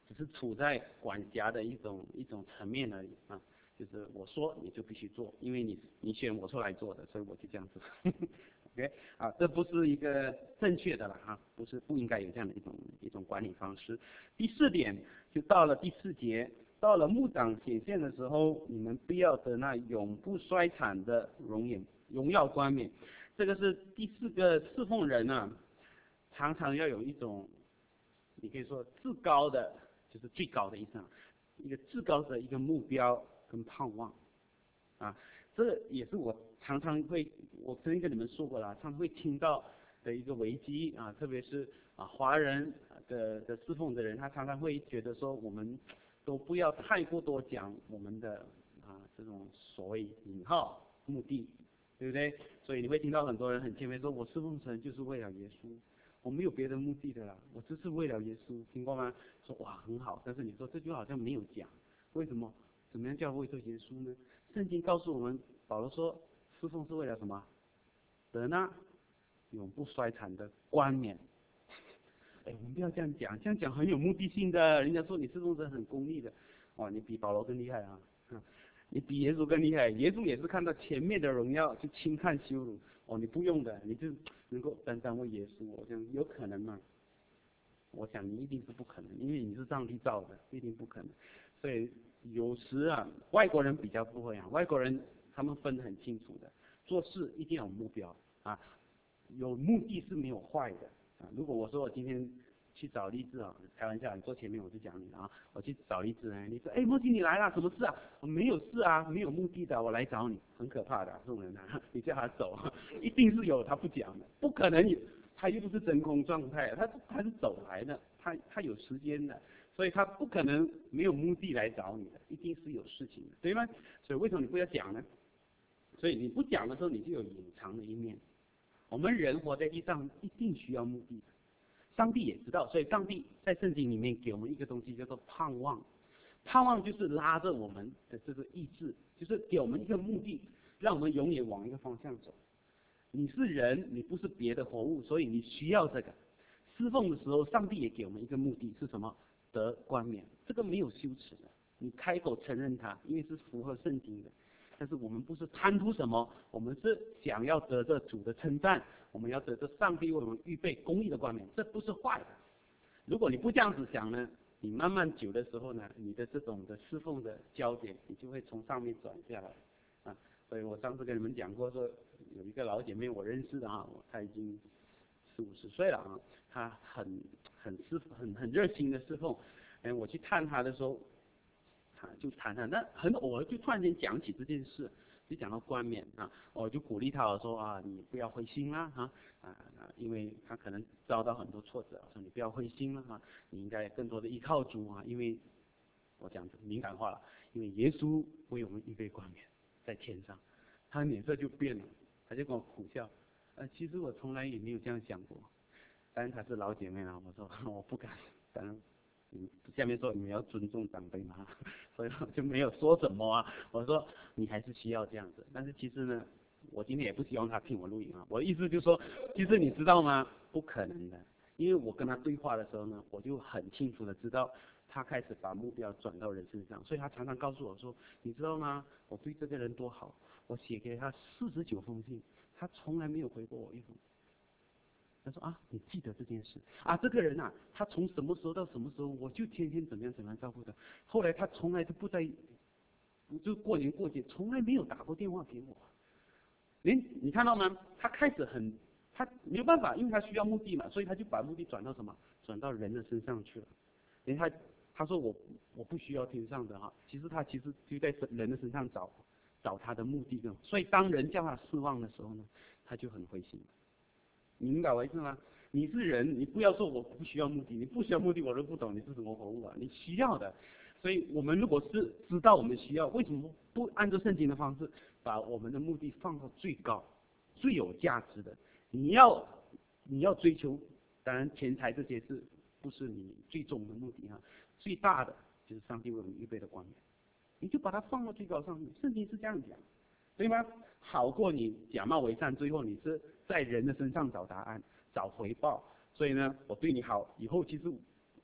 只是处在管辖的一种一种层面而已啊。就是我说你就必须做，因为你你选我出来做的，所以我就这样子。OK 啊，这不是一个正确的了哈，不是不应该有这样的一种一种管理方式。第四点就到了第四节，到了牧长显现的时候，你们必要得那永不衰残的荣颜荣耀冠冕。这个是第四个侍奉人啊，常常要有一种，你可以说至高的，就是最高的意思啊，一个至高的一个目标跟盼望啊，这也是我常常会，我曾经跟你们说过了，常常会听到的一个危机啊，特别是啊华人的的侍奉的人，他常常会觉得说，我们都不要太过多讲我们的啊这种所谓引号目的，对不对？所以你会听到很多人很谦卑说，我侍奉神就是为了耶稣，我没有别的目的的啦，我只是为了耶稣，听过吗？说哇很好，但是你说这句好像没有讲，为什么？怎么样叫为着耶稣呢？圣经告诉我们，保罗说，侍奉是为了什么？得那永不衰残的冠冕。哎，我们不要这样讲，这样讲很有目的性的。人家说你侍奉者很功利的，哇，你比保罗更厉害啊！你比耶稣更厉害。耶稣也是看到前面的荣耀就轻看羞辱，哦，你不用的，你就能够单单为耶稣，我想有可能吗？我想你一定是不可能，因为你是上帝造的，一定不可能。所以有时啊，外国人比较不会啊，外国人他们分得很清楚的，做事一定要有目标啊，有目的是没有坏的啊。如果我说我今天去找励志啊，开玩笑，你坐前面我就讲你啊，我去找励志呢，你说哎，莫西你来了，什么事啊？我没有事啊，没有目的的，我来找你，很可怕的、啊、这种人啊，你叫他走，一定是有他不讲的，不可能有，他又不是真空状态，他他是走来的，他他有时间的。所以他不可能没有目的来找你的，一定是有事情的，对吗？所以为什么你不要讲呢？所以你不讲的时候，你就有隐藏的一面。我们人活在地上，一定需要目的的。上帝也知道，所以上帝在圣经里面给我们一个东西叫做盼望。盼望就是拉着我们的这个意志，就是给我们一个目的，让我们永远往一个方向走。你是人，你不是别的活物，所以你需要这个。侍奉的时候，上帝也给我们一个目的是什么？得冠冕，这个没有羞耻的，你开口承认它，因为是符合圣经的。但是我们不是贪图什么，我们是想要得着主的称赞，我们要得着上帝为我们预备公义的冠冕，这不是坏的。如果你不这样子想呢，你慢慢久的时候呢，你的这种的侍奉的焦点，你就会从上面转下来啊。所以我上次跟你们讲过说，有一个老姐妹我认识的啊，她已经四五十岁了啊，她很很侍很很热心的侍奉，哎，我去探她的时候，啊就谈谈，那很偶尔就突然间讲起这件事，就讲到冠冕啊，我就鼓励她我说啊，你不要灰心啦哈啊啊，因为她可能遭到很多挫折，我说你不要灰心了哈，你应该更多的依靠主啊，因为我讲敏感话了，因为耶稣为我们预备冠冕在天上，她脸色就变了，她就跟我苦笑。呃，其实我从来也没有这样想过，当然她是老姐妹了，我说我不敢，当然，嗯，下面说你们要尊重长辈嘛，所以我就没有说什么啊，我说你还是需要这样子，但是其实呢，我今天也不希望她听我录影啊，我的意思就是说，其实你知道吗？不可能的，因为我跟她对话的时候呢，我就很清楚的知道，她开始把目标转到人身上，所以她常常告诉我说，你知道吗？我对这个人多好，我写给他四十九封信。他从来没有回过我一封。他说啊，你记得这件事啊？这个人啊，他从什么时候到什么时候，我就天天怎么样怎么样照顾他。后来他从来都不在，就过年过节从来没有打过电话给我。你你看到吗？他开始很，他没有办法，因为他需要目的嘛，所以他就把目的转到什么？转到人的身上去了。连他他说我我不需要天上的哈，其实他其实就在人的身上找。找他的目的，所以当人叫他失望的时候呢，他就很灰心。你明白我意思吗？你是人，你不要说我不需要目的，你不需要目的我都不懂你是什么活物啊，你需要的。所以我们如果是知道我们需要，为什么不按照圣经的方式，把我们的目的放到最高、最有价值的？你要你要追求，当然钱财这些是不是你最终的目的啊？最大的就是上帝为我们预备的冠冕。你就把它放到最高上面，圣经是这样讲，对吗？好过你假冒为善，最后你是在人的身上找答案、找回报。所以呢，我对你好，以后其实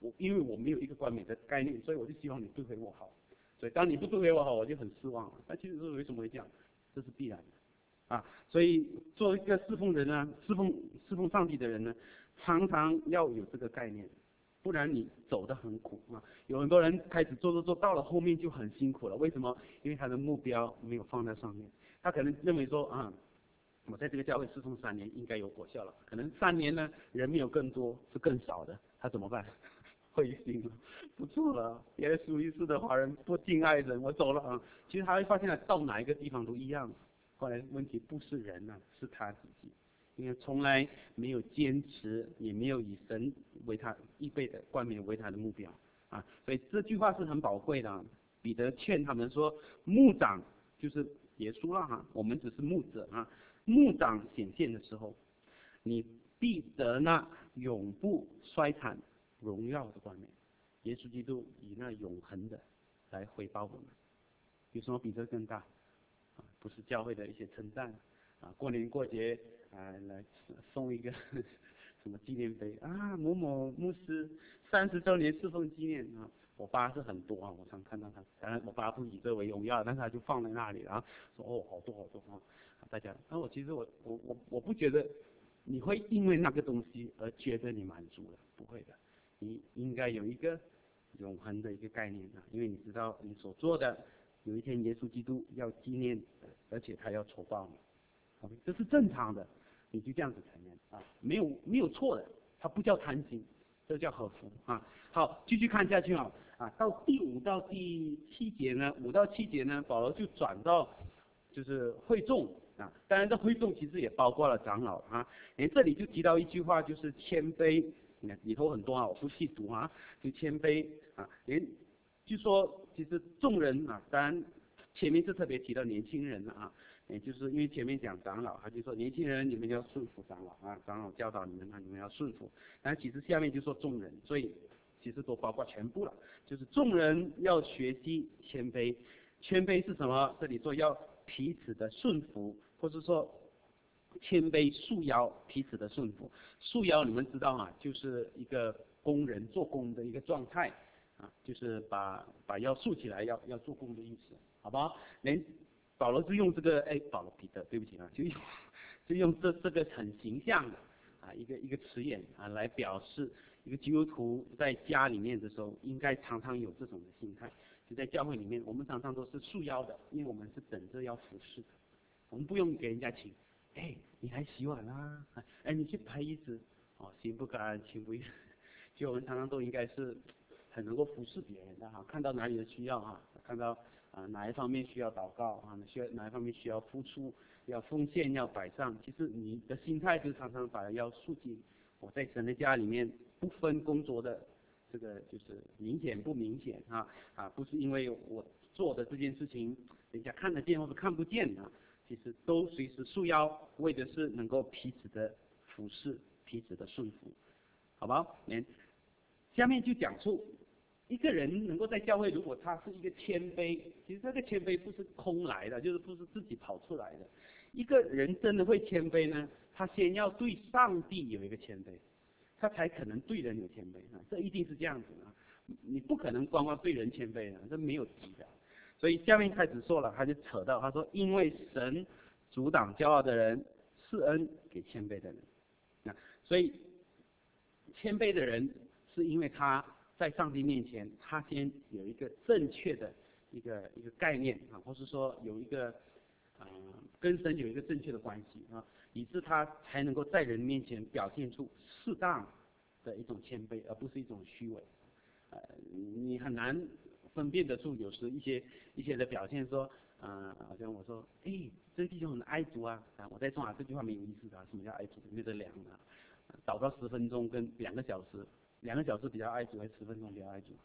我因为我没有一个冠冕的概念，所以我就希望你对回我好。所以当你不对回我好，我就很失望了。那其实是为什么会这样？这是必然的啊。所以做一个侍奉人呢，侍奉侍奉上帝的人呢，常常要有这个概念，不然你走得很苦啊。有很多人开始做做做，到了后面就很辛苦了。为什么？因为他的目标没有放在上面，他可能认为说啊。我在这个教会侍奉三年，应该有果效了。可能三年呢，人没有更多，是更少的，他怎么办？灰心了，不做了。耶稣一世的华人不敬爱人，我走了啊。其实他会发现，到哪一个地方都一样。后来问题不是人啊，是他自己，因为从来没有坚持，也没有以神为他预备的冠冕为他的目标啊。所以这句话是很宝贵的。彼得劝他们说，牧长就是耶稣了哈，我们只是牧者啊。牧长显现的时候，你必得那永不衰残、荣耀的冠冕。耶稣基督以那永恒的来回报我们，有什么比这更大？啊，不是教会的一些称赞啊，过年过节啊来送一个什么纪念碑啊，某某牧师三十周年侍奉纪念啊。我爸是很多啊，我常看到他，当然我爸不以这为荣耀，但是他就放在那里，然后说哦，好多好多啊。大家，那我其实我我我我不觉得你会因为那个东西而觉得你满足了，不会的。你应该有一个永恒的一个概念啊，因为你知道你所做的，有一天耶稣基督要纪念，而且他要酬报你，这是正常的，你就这样子承认啊，没有没有错的，它不叫贪心，这叫合福啊。好，继续看下去啊啊，到第五到第七节呢，五到七节呢，保罗就转到就是会众。啊，当然，这会众其实也包括了长老啊。连这里就提到一句话，就是谦卑。你看里头很多啊，我不细读啊，就谦卑啊。连就说其实众人啊，当然前面是特别提到年轻人啊，也就是因为前面讲长老，他就说年轻人你们要顺服长老啊，长老教导你们啊，你们要顺服。但其实下面就说众人，所以其实都包括全部了，就是众人要学习谦卑。谦卑是什么？这里说要彼此的顺服，或是说谦卑束腰，彼此的顺服。束腰你们知道啊，就是一个工人做工的一个状态啊，就是把把腰束起来，要要做工的意思，好不好？连保罗是用这个，哎，保罗彼得，对不起啊，就用就用这这个很形象的啊一个一个词眼啊来表示一个基督徒在家里面的时候，应该常常有这种的心态。就在教会里面，我们常常都是束腰的，因为我们是等着要服侍的，我们不用给人家请。哎，你来洗碗啦！哎，你去拍椅子，哦，心不甘情不愿。就我们常常都应该是很能够服侍别人的哈，看到哪里的需要哈，看到啊、呃、哪一方面需要祷告啊，需要哪一方面需要付出，要奉献，要摆上。其实你的心态就常常把要束紧。我在神的家里面不分工作的。这个就是明显不明显啊啊，不是因为我做的这件事情人家看得见或者看不见啊，其实都随时束腰，为的是能够彼此的服侍，彼此的顺服，好不好？嗯，下面就讲出一个人能够在教会，如果他是一个谦卑，其实这个谦卑不是空来的，就是不是自己跑出来的。一个人真的会谦卑呢，他先要对上帝有一个谦卑。他才可能对人有谦卑啊，这一定是这样子啊，你不可能光光对人谦卑的，这没有底的。所以下面开始说了，他就扯到他说，因为神阻挡骄傲的人，赐恩给谦卑的人。啊，所以谦卑的人是因为他在上帝面前，他先有一个正确的一个一个概念啊，或是说有一个啊、呃、跟神有一个正确的关系啊。以致他才能够在人面前表现出适当的一种谦卑，而不是一种虚伪。呃，你很难分辨得出有时一些一些的表现说，啊、呃，好像我说，哎，这个弟兄很爱主啊，啊，我在说啊，这句话没有意思的、啊，什么叫爱主？没得量啊，祷告十分钟跟两个小时，两个小时比较爱主，还是十分钟比较爱主？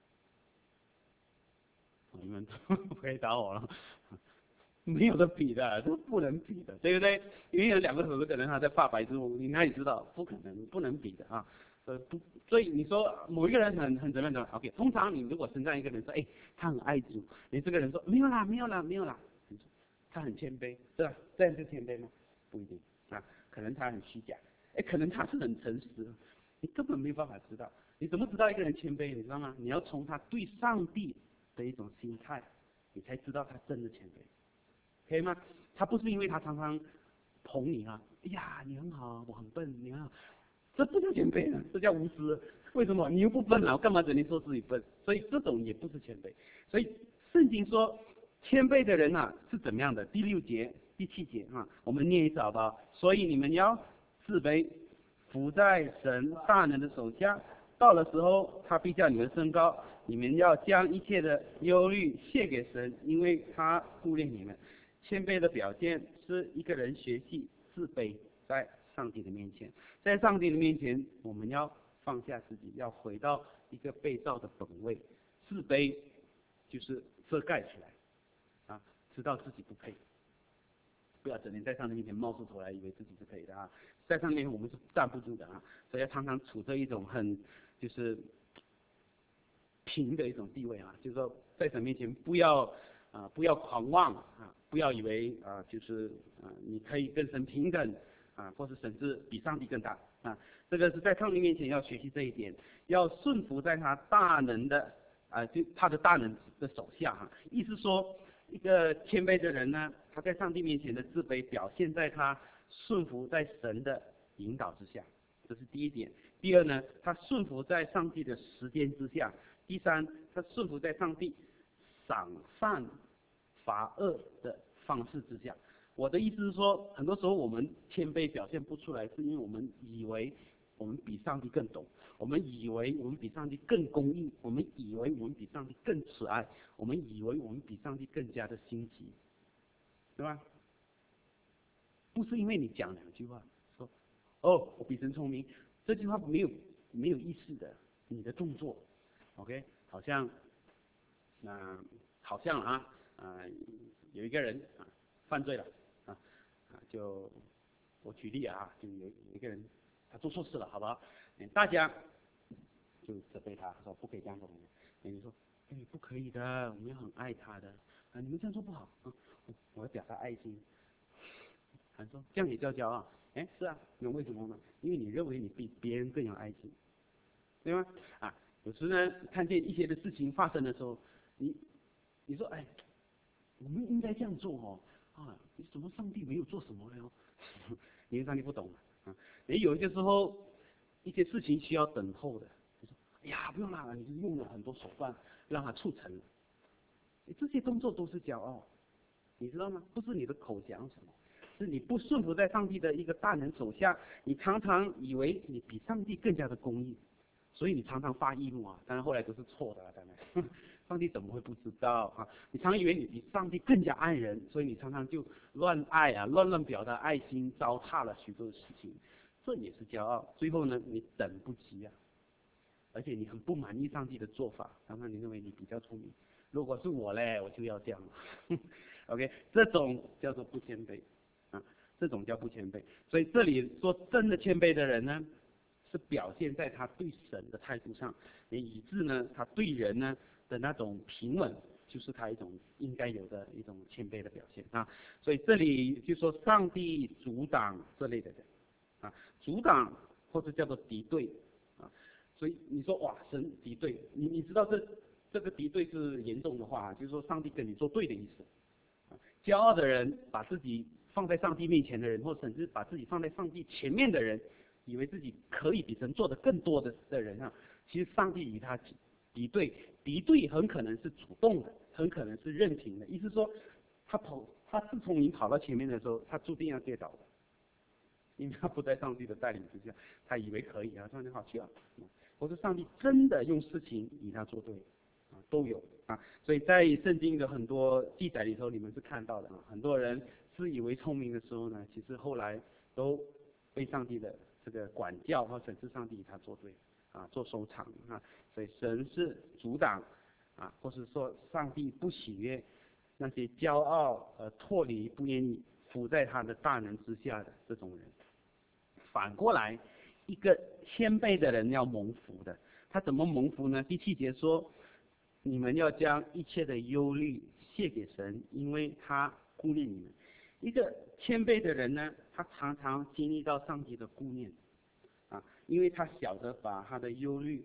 你们不可以打我了。没有得比的，这不能比的，对不对？因为有两个小时可能他在发白之物，你哪里知道？不可能，不能比的啊。呃不，所以你说某一个人很很怎么样的 ？OK， 通常你如果称赞一个人说，哎，他很爱主，你这个人说没有啦，没有啦，没有啦，他很谦卑，是吧？这样是谦卑吗？不一定啊，可能他很虚假，哎，可能他是很诚实，你根本没办法知道。 你怎么知道一个人谦卑？你知道吗？你要从他对上帝的一种心态，你才知道他真的谦卑，可以吗？他不是因为他常常捧你啊，哎呀，你很好，我很笨，你很好，这不叫谦卑啊，这叫无知。为什么？你又不笨啊，我干嘛整天说自己笨？所以这种也不是谦卑。所以圣经说，谦卑的人啊是怎么样的？第六节、第七节啊，我们念一次好不好？所以你们要自卑，伏在神大能的手下，到了时候他必叫你们升高。你们要将一切的忧虑卸给神，因为他顾念你们。谦卑的表现是一个人学习自卑，在上帝的面前，在上帝的面前，我们要放下自己，要回到一个被造的本位。自卑就是遮盖起来，啊，知道自己不配，不要整天在上帝面前冒出头来，以为自己是配的啊。在上帝面前我们是站不住的啊，所以要常常处在一种很就是平的一种地位啊，就是说在神面前不要啊、呃、不要狂妄啊，不要以为啊、呃、就是啊、呃、你可以跟神平等啊，或是甚至比上帝更大啊。这个是在上帝面前要学习这一点，要顺服在他大能的啊、呃，就他的大能的手下哈、啊。意思说，一个谦卑的人呢，他在上帝面前的自卑表现在他顺服在神的引导之下，这是第一点。第二呢，他顺服在上帝的时间之下。第三，他顺服在上帝赏善罚恶的方式之下。我的意思是说，很多时候我们谦卑表现不出来，是因为我们以为我们比上帝更懂，我们以为我们比上帝更公义，我们以为我们比上帝更慈爱，我们以为我们比上帝更加的心急，对吧？不是因为你讲两句话说，哦，我比神聪明，这句话没有没有意识的，你的动作 ，OK， 好像，那、呃、好像啊啊、呃、有一个人啊犯罪了啊啊就我举例啊，就有有一个人他做错事了，好不好？大家就责备他说不可以这样做，你说哎不可以的，我们要很爱他的啊，你们这样做不好啊，我要表达爱心。他说这样也叫骄傲？哎，是啊，那为什么呢？因为你认为你比别人更有爱心，对吗？啊，有时呢，看见一些的事情发生的时候，你你说哎，我们应该这样做哦，啊，你怎么上帝没有做什么呢？因为上帝不懂啊。也有一些时候，一些事情需要等候的，就说哎呀不用啦，你就用了很多手段让它促成了，这些动作都是骄傲，你知道吗？不是你的口讲什么。是你不顺服在上帝的一个大能手下，你常常以为你比上帝更加的公义，所以你常常发义怒啊，当然后来都是错的了，当然，上帝怎么会不知道啊？你常以为你比上帝更加爱人，所以你常常就乱爱啊，乱乱表达爱心，糟蹋了许多的事情，这也是骄傲。最后呢，你等不及啊，而且你很不满意上帝的做法，常常你认为你比较聪明，如果是我嘞，我就要这样，OK， 这种叫做不谦卑。啊，这种叫不谦卑。所以这里说真的谦卑的人呢，是表现在他对神的态度上，以致呢他对人呢的那种平稳，就是他一种应该有的一种谦卑的表现啊。所以这里就说上帝阻挡这类的人啊，阻挡或者叫做敌对啊。所以你说哇，神敌对，你你知道这这个敌对是严重的话，就是说上帝跟你作对的意思。骄傲的人把自己放在上帝面前的人，或甚至把自己放在上帝前面的人，以为自己可以比神做的更多的的人啊，其实上帝与他敌对，敌对很可能是主动的，很可能是任凭的。意思说，他跑，他自从你跑到前面的时候，他注定要跌倒的，因为他不在上帝的带领之下，他以为可以啊，上帝好去啊，或者上帝真的用事情与他作对。啊，都有啊，所以在圣经的很多记载里头，你们是看到的啊。很多人自以为聪明的时候呢，其实后来都被上帝的这个管教或甚至上帝与他作对啊，做收场啊。所以神是阻挡啊，或是说上帝不喜悦那些骄傲而脱离不愿意服在他的大能之下的这种人。反过来，一个谦卑的人要蒙福的，他怎么蒙福呢？第七节说。你们要将一切的忧虑卸给神，因为他顾念你们。一个谦卑的人呢，他常常经历到上帝的顾念，啊，因为他晓得把他的忧虑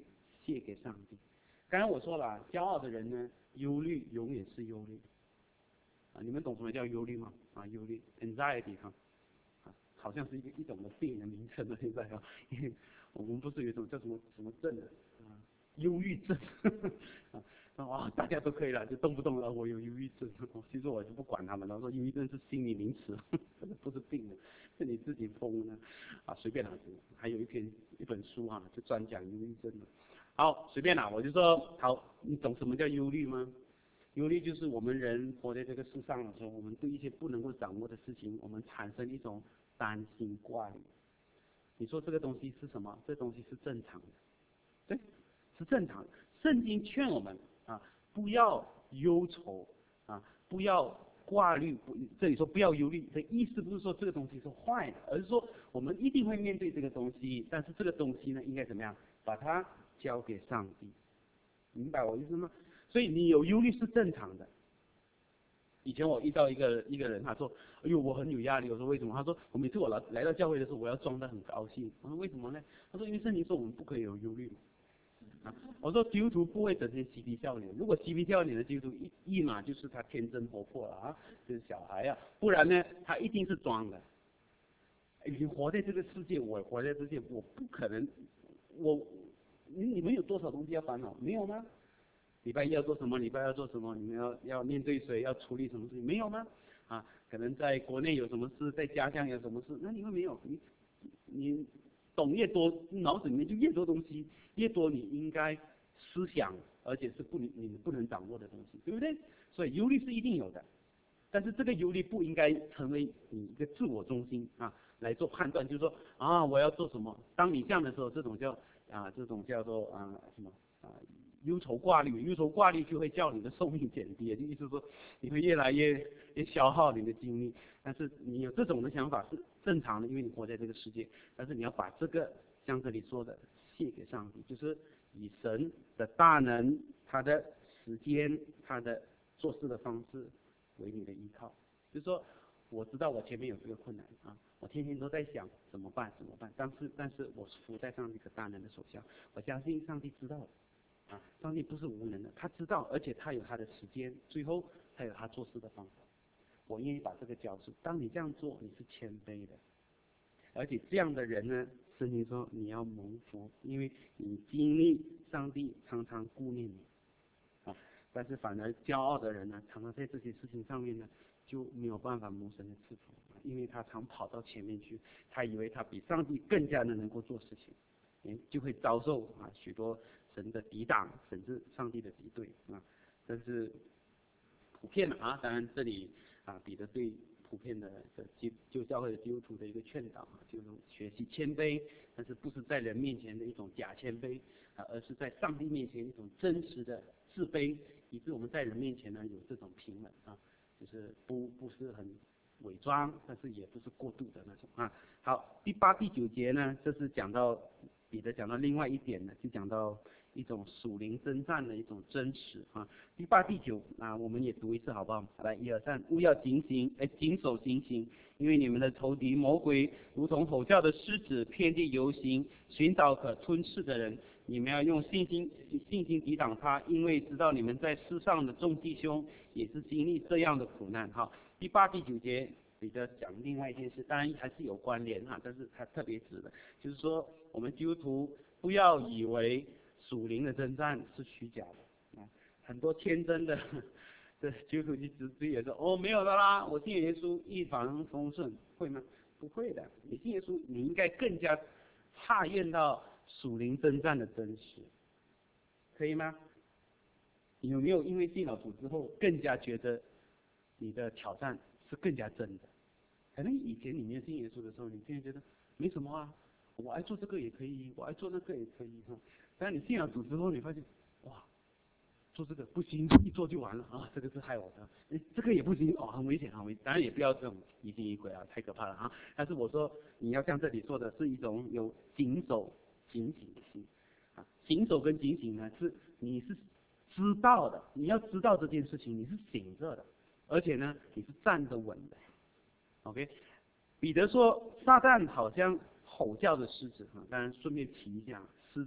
卸给上帝。刚才我说了，骄傲的人呢，忧虑永远是忧虑。啊，你们懂什么叫忧虑吗？啊，忧虑 ，anxiety 哈，啊，好像是一个一种的病的名称了。现在啊，因为我们不是有一种叫什么什么症的啊，忧郁症啊，哇，大家都可以了，就动不动啊，我有忧郁症。其实我就不管他们了，说忧郁症是心理名词，不是病的，是你自己疯了啊，随便拿。还有一篇一本书啊，就专讲忧郁症的。好，随便拿，我就说好，你懂什么叫忧虑吗？忧虑就是我们人活在这个世上的时候，我们对一些不能够掌握的事情，我们产生一种担心挂虑。你说这个东西是什么？这东西是正常的，对，是正常的。圣经劝我们啊，不要忧愁啊，不要挂虑。不，这里说不要忧虑的意思不是说这个东西是坏的，而是说我们一定会面对这个东西，但是这个东西呢，应该怎么样？把它交给上帝。明白我意思吗？所以你有忧虑是正常的。以前我遇到一个一个人，他说：“哎呦，我很有压力。”我说：“为什么？”他说：“我每次我来来到教会的时候，我要装得很高兴。”我说：“为什么呢？”他说：“因为圣经说我们不可以有忧虑。”啊，我说基督徒不会整天嬉皮笑脸。如果嬉皮笑脸的基督徒，一一嘛就是他天真活泼了啊，就是小孩啊；不然呢，他一定是装的。你活在这个世界，我活在这世界，我不可能，我你你们有多少东西要烦恼？没有吗？礼拜一要做什么？礼拜二要做什么？你们要要面对谁？要处理什么事情？没有吗？啊，可能在国内有什么事，在家乡有什么事，那你会没有？你你懂越多，脑子里面就越多东西，越多你应该思想，而且是不你你不能掌握的东西，对不对？所以忧虑是一定有的，但是这个忧虑不应该成为你一个自我中心啊来做判断，就是说啊我要做什么？当你这样的时候，这种叫啊这种叫做啊什么啊？忧愁挂虑，忧愁挂虑就会叫你的寿命减低，也就意思说你会越来越越消耗你的精力。但是你有这种的想法是正常的，因为你活在这个世界。但是你要把这个像这里说的卸给上帝，就是以神的大能、他的时间、他的做事的方式为你的依靠。就是说，我知道我前面有这个困难啊，我天天都在想怎么办怎么办，但是但是我服在上帝的大能的手下，我相信上帝知道的。啊，上帝不是无能的，他知道，而且他有他的时间，最后他有他做事的方法。我愿意把这个交出。当你这样做，你是谦卑的，而且这样的人呢，圣经说你要蒙福，因为你经历上帝常常顾念你。啊，但是反而骄傲的人呢，常常在这些事情上面呢，就没有办法蒙神的赐福，因为他常跑到前面去，他以为他比上帝更加的能够做事情。就会遭受啊许多神的抵挡，甚至上帝的敌对啊，这是普遍的啊。当然这里啊彼得对普遍的的基就教会的基督徒的一个劝导啊，就是学习谦卑，但是不是在人面前的一种假谦卑啊，而是在上帝面前一种真实的自卑，以致我们在人面前呢有这种平稳啊，就是不不是很伪装，但是也不是过度的那种啊。好，第八、第九节呢，这是讲到彼得讲到另外一点呢，就讲到一种属灵征战的一种真实啊。第八、第九啊，我们也读一次好不好？来，一二三，勿要警醒，哎，谨守警醒，因为你们的仇敌魔鬼如同吼叫的狮子，遍地游行，寻找可吞噬的人。你们要用信心信心抵挡他，因为知道你们在世上的众弟兄也是经历这样的苦难。哈，第八、第九节彼得讲另外一件事，当然还是有关联哈，但是他特别指的，就是说我们基督徒不要以为属灵的征战是虚假的啊，很多天真的的基督徒就直直也说哦没有的啦，我信耶稣一帆风顺，会吗？不会的，你信耶稣，你应该更加踏验到属灵征战的真实，可以吗？有没有因为信了主之后，更加觉得你的挑战是更加真的？可能以前你没有信耶稣的时候，你现在觉得没什么啊，我爱做这个也可以，我爱做那个也可以哈。但你信了主之后，你发现哇，做这个不行，一做就完了啊，这个是害我的，这个也不行哦，很危险，很危险。当然也不要这种疑心疑鬼啊，太可怕了啊。但是我说你要像这里说的，是一种有谨守、警醒的心啊。谨守跟警醒呢，是你是知道的，你要知道这件事情，你是醒着的，而且呢，你是站得稳的。OK， 彼得说撒旦好像吼叫的狮子啊，当然顺便提一下，狮子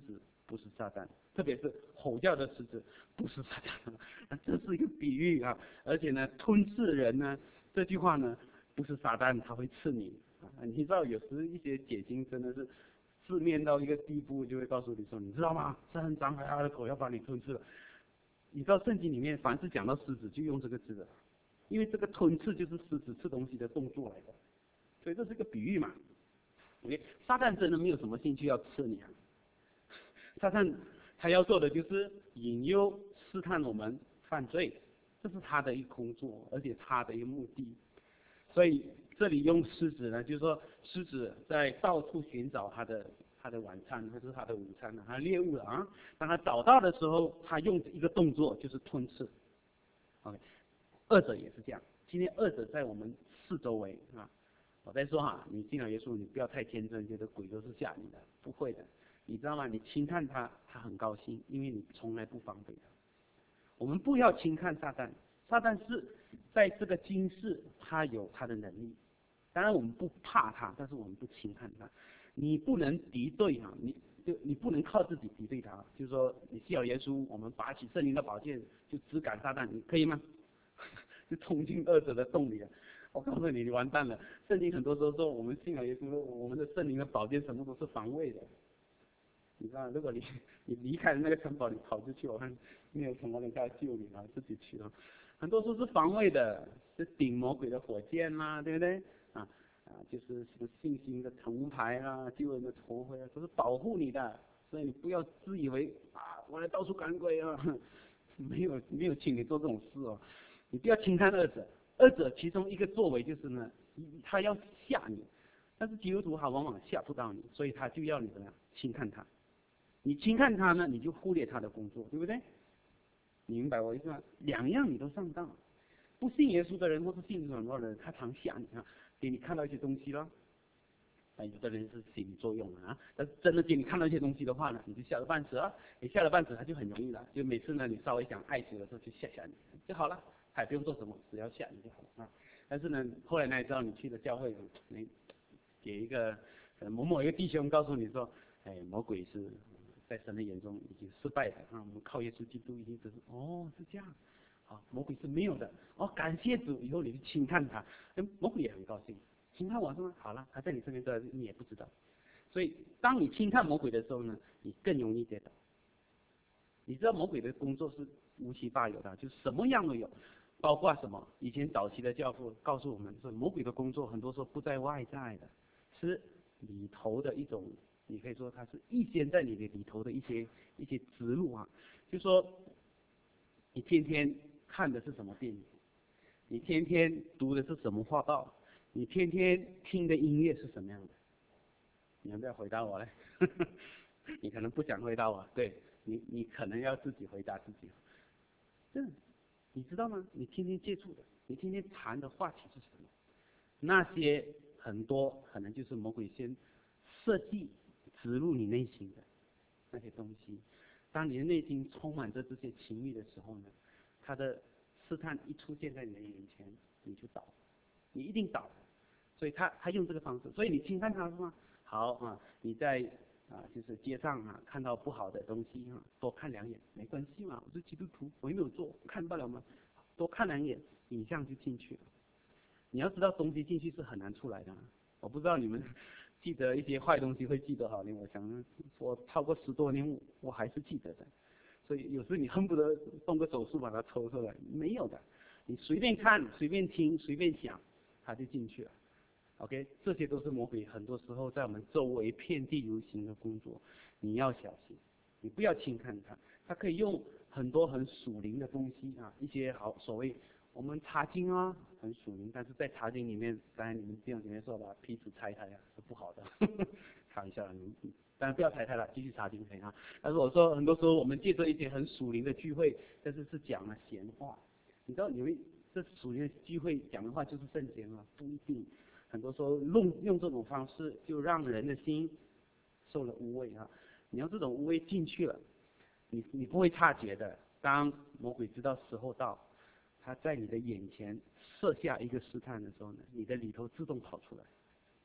不是撒旦，特别是吼叫的狮子不是撒旦，那这是一个比喻啊。而且呢，吞噬人呢，这句话呢不是撒旦他会刺你啊。你知道有时一些解经真的是字面到一个地步，就会告诉你说，你知道吗？撒旦张开他的口要把你吞噬了。你知道圣经里面凡是讲到狮子就用这个字的，因为这个吞噬就是狮子吃东西的动作来的，所以这是个比喻嘛。OK， 撒旦真的没有什么兴趣要吃你啊，撒旦他要做的就是引诱试探我们犯罪，这是他的一个工作，而且他的一个目的。所以这里用狮子呢，就是说狮子在到处寻找他的他的晚餐，或是他的午餐，他的猎物了啊。当他找到的时候，他用一个动作就是吞噬。OK， 恶者也是这样。今天恶者在我们四周围啊。我在说哈，你信了耶稣，你不要太天真，觉得鬼都是吓你的，不会的。你知道吗？你轻看他，他很高兴，因为你从来不防备他。我们不要轻看撒旦，撒旦是在这个今世他有他的能力，当然我们不怕他，但是我们不轻看他。你不能敌对哈，你就你不能靠自己敌对他。就是说，你信了耶稣，我们拔起圣灵的宝剑就只赶撒旦，你可以吗？就冲进恶者的洞里了。我告诉你，你完蛋了。圣经很多时候说，我们信了耶稣，我们的圣灵的宝剑什么都是防卫的。你知道，如果你你离开了那个城堡，你跑出去，我看没有什么人来救你了，自己去了。很多时候是防卫的，是顶魔鬼的火箭啦，对不对？啊啊，就是什么信心的铜牌啦，救人的头盔啊，都是保护你的。所以你不要自以为啊，我来到处赶鬼啊，没有没有请你做这种事哦。你不要轻看恶者，恶者其中一个作为就是呢，他要吓你，但是基督徒他往往吓不到你，所以他就要你怎么样轻看他。你轻看他呢，你就忽略他的工作，对不对？你明白我意思吗？两样你都上当。不信耶稣的人或是信软弱的人，他常吓你啊，给你看到一些东西了。啊，有的人是心理作用啊，但是真的给你看到一些东西的话呢，你就吓得半死啊！你吓得半死，他就很容易了，就每次呢，你稍微讲爱主的时候，就吓吓你就好了，他也不用做什么，只要吓你就好了啊。但是呢，后来呢，知道你去了教会，你给一个呃某某一个弟兄告诉你说，哎，魔鬼是在神的眼中已经失败了啊，我们靠耶稣基督已经得胜。哦，是这样，啊，魔鬼是没有的。哦，感谢主，以后你去轻看他，魔鬼也很高兴。轻看我是吗？好了，他在你身边的你也不知道。所以，当你轻看魔鬼的时候呢，你更容易跌倒。你知道魔鬼的工作是无奇八有的，就什么样都有，包括什么？以前早期的教父告诉我们说，魔鬼的工作很多时候不在外在的，是里头的一种，你可以说它是预先在你的里头的一些一些植入啊。就说你天天看的是什么电影，你天天读的是什么画报，你天天听的音乐是什么样的？你要不要回答我嘞？你可能不想回答我，对你，你可能要自己回答自己。真的，你知道吗？你天天接触的，你天天谈的话题是什么？那些很多可能就是魔鬼先设计植入你内心的那些东西。当你的内心充满着这些情欲的时候呢，他的试探一出现在你的眼前，你就倒，你一定倒。所以他他用这个方式，所以你轻看他是吗？好啊，你在啊就是街上啊看到不好的东西啊，多看两眼没关系嘛，我是基督徒，我又没有做，看不了吗？多看两眼，影像就进去了。你要知道东西进去是很难出来的，我不知道你们记得一些坏东西会记得好呢，我想我超过十多年我还是记得的，所以有时你恨不得动个手术把它抽出来，没有的，你随便看随便听随便想，它就进去了。OK， 这些都是魔鬼很多时候在我们周围遍地游行的工作，你要小心，你不要轻看它。它可以用很多很属灵的东西啊，一些好所谓我们查经啊，很属灵，但是在查经里面，刚才你们弟兄姐妹说吧，彼此拆台啊是不好的，开玩笑，你当然不要拆台了，继续查经可以啊。但是我说很多时候我们借着一些很属灵的聚会，但是是讲了闲话，你知道你们这属灵的聚会讲的话就是圣经吗？不一定。很多时候用用这种方式，就让人的心受了污秽啊！你要这种污秽进去了，你你不会察觉的。当魔鬼知道时候到，他在你的眼前设下一个试探的时候呢，你的里头自动跑出来，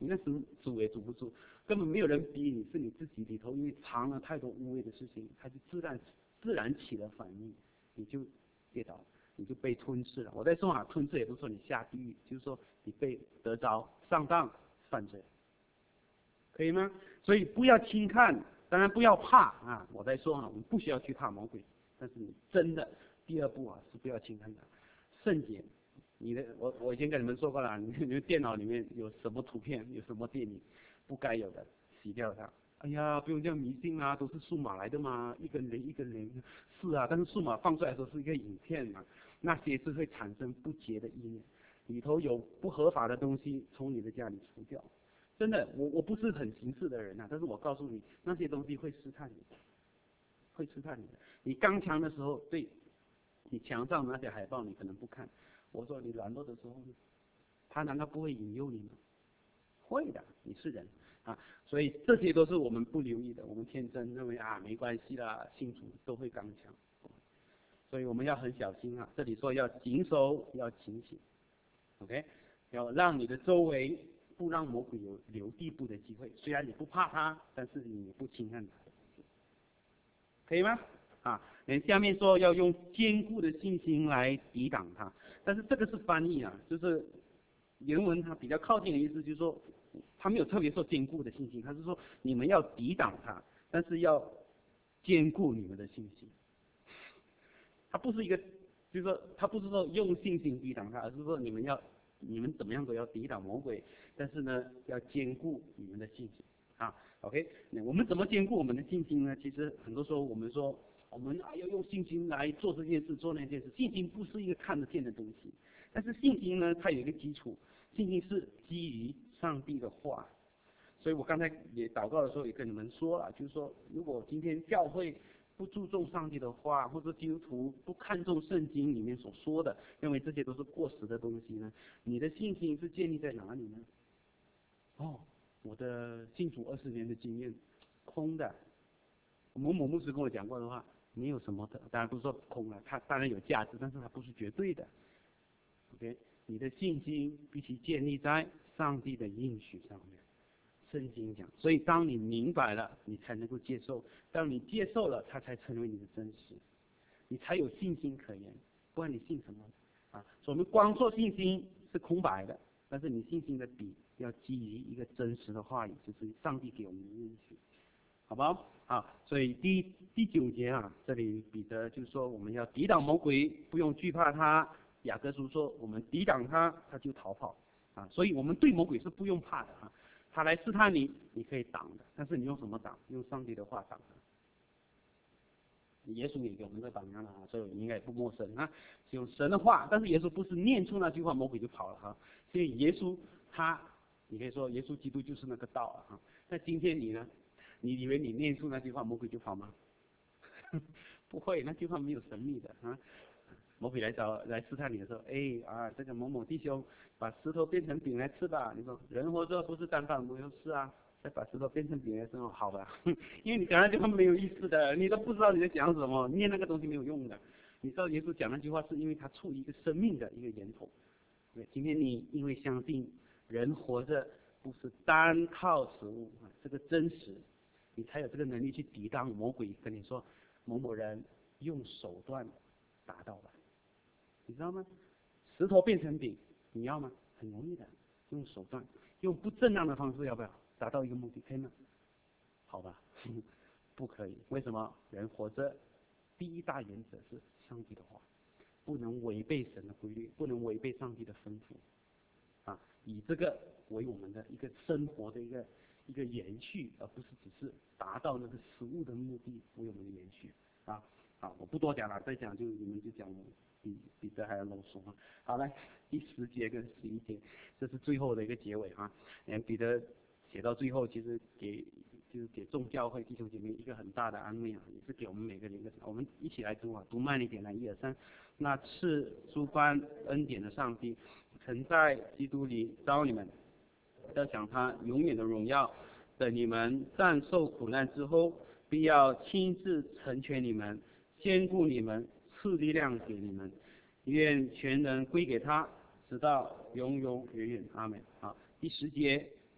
你那时主也主不住，根本没有人逼你，是你自己里头因为藏了太多污秽的事情，它就自然自然起了反应，你就跌倒，你就被吞噬了。我在说啊，吞噬也不是说你下地狱，就是说你被得着上当犯罪，可以吗？所以不要轻看，当然不要怕啊。我在说啊，我们不需要去怕魔鬼，但是你真的第二步啊是不要轻看它，圣洁。你的我我以前跟你们说过了，你你的电脑里面有什么图片，有什么电影，不该有的，洗掉它。哎呀，不用这样迷信啊，都是数码来的嘛，一根零一根零。是啊，但是数码放出来的时候是一个影片嘛，那些是会产生不洁的意念，里头有不合法的东西，从你的家里除掉。真的，我我不是很形式的人啊，但是我告诉你，那些东西会试探你，会试探你的。你刚强的时候，对，你墙上那些海报你可能不看。我说你软弱的时候呢，他难道不会引诱你吗？会的，你是人啊，所以这些都是我们不留意的，我们天真认为啊没关系啦，信徒都会刚强，所以我们要很小心啊。这里说要谨守，要警醒 ，OK， 要让你的周围不让魔鬼有留地步的机会。虽然你不怕他，但是你不轻看他，可以吗？啊，连下面说要用坚固的信心来抵挡他，但是这个是翻译啊，就是原文它比较靠近的意思，就是说他没有特别说坚固的信心，他是说你们要抵挡他，但是要坚固你们的信心。他不是一个，就是说他不是说用信心抵挡他，而是说你们要你们怎么样都要抵挡魔鬼，但是呢要坚固你们的信心啊。OK， 那我们怎么坚固我们的信心呢？其实很多时候我们说。我们啊要用信心来做这件事，做那件事。信心不是一个看得见的东西，但是信心呢，它有一个基础，信心是基于上帝的话。所以我刚才也祷告的时候也跟你们说了，就是说，如果今天教会不注重上帝的话，或者基督徒不看重圣经里面所说的，认为这些都是过时的东西呢，你的信心是建立在哪里呢？哦，我的信主二十年的经验，空的。某某牧师跟我讲过的话。没有什么的，当然不是说空了，它当然有价值，但是它不是绝对的。OK， 你的信心必须建立在上帝的应许上面。圣经讲，所以当你明白了，你才能够接受；当你接受了，它才成为你的真实，你才有信心可言。不管你信什么啊，所以我们光说信心是空白的，但是你信心的底要基于一个真实的话语，就是上帝给我们的应许。好不好？啊，所以第第九节啊，这里彼得就说我们要抵挡魔鬼，不用惧怕他。雅各书说我们抵挡他，他就逃跑。啊，所以我们对魔鬼是不用怕的啊，他来试探你，你可以挡的，但是你用什么挡？用上帝的话挡的。耶稣也给我们这榜样了啊，所以我们应该也不陌生啊，是用神的话，但是耶稣不是念出那句话，魔鬼就跑了哈。所以耶稣他，你可以说耶稣基督就是那个道啊。那今天你呢？你以为你念出那句话，魔鬼就跑吗？不会，那句话没有神秘的啊。魔鬼来找来试探你的时候，哎啊，这个某某弟兄，把石头变成饼来吃吧。你说人活着不是单方面是啊，再把石头变成饼来吃，好吧？因为你讲那句话没有意思的，你都不知道你在讲什么，念那个东西没有用的。你知道耶稣讲那句话是因为他处于一个生命的一个源头。对，今天你因为相信人活着不是单靠食物啊，这个真实。你才有这个能力去抵挡魔鬼跟你说某某人用手段达到了，你知道吗？石头变成饼，你要吗？很容易的，用手段，用不正当的方式，要不要达到一个目的？可以吗？好吧，不可以。为什么？人活着，第一大原则是上帝的话，不能违背神的规律，不能违背上帝的吩咐，啊，以这个为我们的一个生活的一个。一个延续，而不是只是达到那个食物的目的为我们的延续啊！好，我不多讲了，再讲就你们就讲比比这还要啰嗦啊！好，来第十节跟十一节，这是最后的一个结尾啊！连彼得写到最后，其实给就是给众教会弟兄姐妹一个很大的安慰啊，也是给我们每个人一个，我们一起来读啊，读慢一点来，一二三。那赐诸般恩典的上帝，曾在基督里召你们。要想他永远的荣耀，等你们战受苦难之后，必要亲自成全你们，坚固你们，赐力量给你们。愿全人归给他，直到永永远远。阿门。好，第十节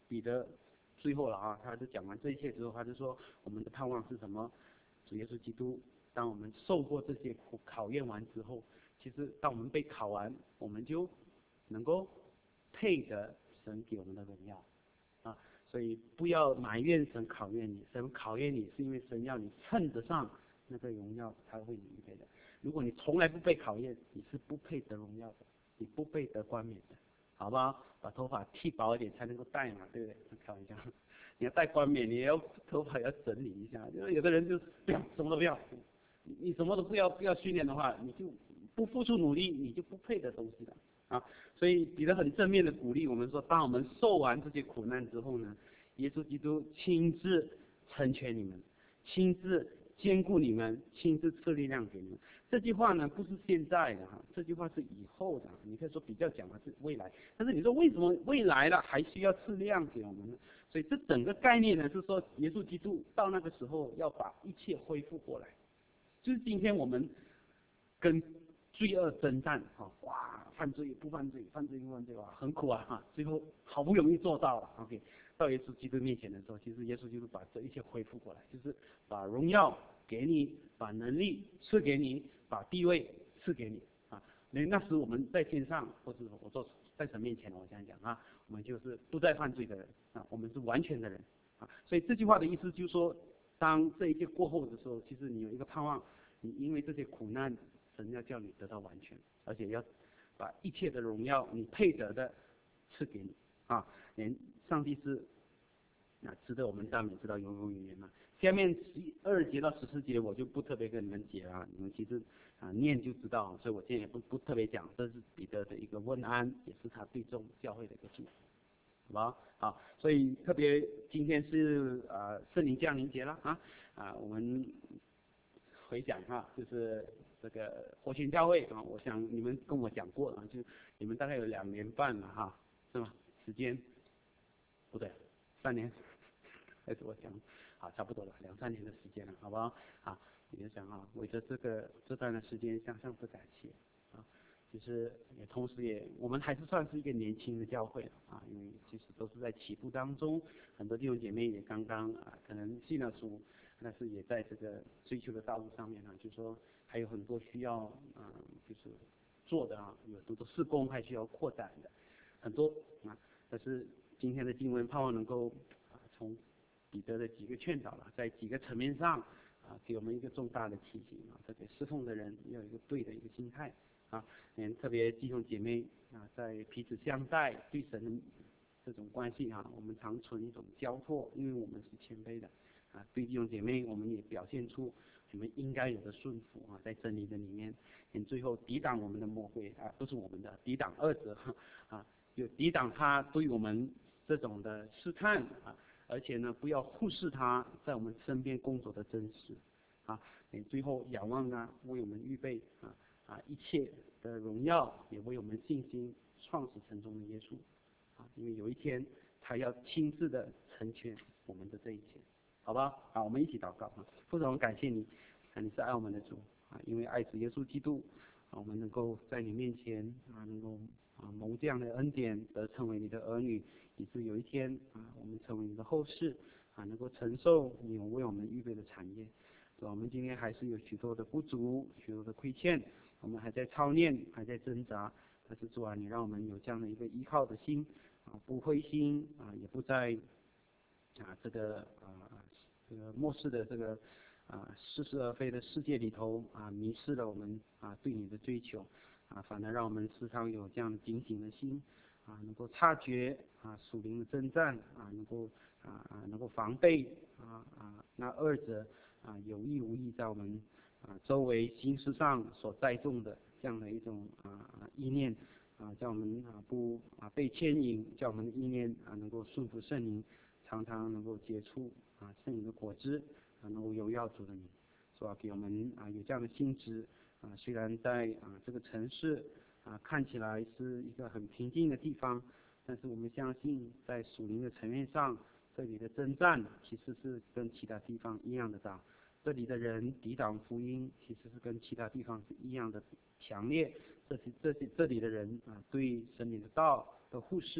彼得最后了啊，他就讲完这一切之后，他就说我们的盼望是什么？主耶稣基督。当我们受过这些苦考验完之后，其实当我们被考完，我们就能够配得神给我们的荣耀啊。所以不要埋怨神考验你，神考验你是因为神要你称得上那个荣耀，他为你预备的。如果你从来不被考验，你是不配得荣耀的，你不配得冠冕的，好不好？把头发剃薄一点才能够戴嘛，对不对？开玩笑，你要戴冠冕，你也要头发要整理一下。因为有的人就是不要，什么都不要，你什么都不要不要训练的话，你就不付出努力，你就不配得东西的啊。所以彼得很正面的鼓励我们说，当我们受完这些苦难之后呢，耶稣基督亲自成全你们，亲自兼顾你们，亲自赐力量给你们。这句话呢不是现在的哈，这句话是以后的。你可以说比较讲的是未来，但是你说为什么未来了还需要赐力量给我们呢？所以这整个概念呢是说，耶稣基督到那个时候要把一切恢复过来。就是今天我们跟罪恶征战，哈，哇，犯罪不犯罪，犯罪不犯罪，哇，很苦啊，哈，最后好不容易做到了 ，OK， 到耶稣基督面前的时候，其实耶稣基督把这一切恢复过来，就是把荣耀给你，把能力赐给你，把地位赐给你，啊，那那时我们在天上，或者我做在神面前，我想讲啊，我们就是不再犯罪的人，啊，我们是完全的人，啊，所以这句话的意思就是说，当这一切过后的时候，其实你有一个盼望。你因为这些苦难，神要叫你得到完全，而且要把一切的荣耀你配得的赐给你啊！连上帝是啊值得我们赞美，直到永永远远嘛。下面十二节到十四节我就不特别跟你们解了，你们其实啊念就知道，所以我今天也不不特别讲。这是彼得的一个问安，也是他对众教会的一个祝福，好吧？好，所以特别今天是啊圣灵降临节了啊啊我们。回想哈，就是这个活泉教会啊，我想你们跟我讲过了，就你们大概有两年半了哈，是吗？时间不对，三年，还是我讲，好，差不多了，两三年的时间了，好不好？啊，你就想啊，为着这个这段的时间向上不感谢啊，其实也同时也我们还是算是一个年轻的教会啊，因为其实都是在起步当中，很多弟兄姐妹也刚刚啊，可能信了主。但是也在这个追求的道路上面呢，就是说还有很多需要啊、呃，就是做的啊，有很多事工还需要扩展的，很多啊。但是今天的经文盼望能够啊，从彼得的几个劝导了，在几个层面上啊，给我们一个重大的提醒啊，特别侍奉的人要有一个对的一个心态啊，连特别弟兄姐妹啊，在彼此相待，对神这种关系啊，我们常存一种交托，因为我们是谦卑的。啊，对弟兄姐妹，我们也表现出我们应该有的顺服啊，在真理的里面，连最后抵挡我们的魔鬼啊，不是我们的抵挡恶者啊，就抵挡他对我们这种的试探啊，而且呢，不要忽视他在我们身边工作的真实啊，连最后仰望啊，为我们预备啊啊一切的荣耀，也为我们信心创始成终的耶稣啊，因为有一天他要亲自的成全我们的这一切。好吧，啊，我们一起祷告啊！父神，我们感谢你，啊，你是爱我们的主啊，因为爱子耶稣基督，啊，我们能够在你面前啊，能够啊蒙这样的恩典，得成为你的儿女，以致有一天啊，我们成为你的后世啊，能够承受你为我们预备的产业。我们今天还是有许多的不足，许多的亏欠，我们还在操练，还在挣扎。但是主啊，你让我们有这样的一个依靠的心啊，不灰心啊，也不再啊这个啊。这个末世的这个啊似是而非的世界里头啊迷失了我们啊对你的追求啊，反而让我们时常有这样警醒的心啊，能够察觉啊属灵的征战啊，能够啊啊能够防备啊啊那二者啊有意无意在我们啊周围心事上所栽种的这样的一种啊意念啊，叫我们啊不啊被牵引，叫我们的意念啊能够顺服圣灵。常常能够接触啊圣灵的果子啊，能够荣耀主的名，是吧？给我们啊有这样的心智啊，虽然在啊这个城市啊看起来是一个很平静的地方，但是我们相信在属灵的层面上，这里的征战其实是跟其他地方一样的大，这里的人抵挡福音其实是跟其他地方是一样的强烈，这些这些这里的人啊对神灵的道的忽视。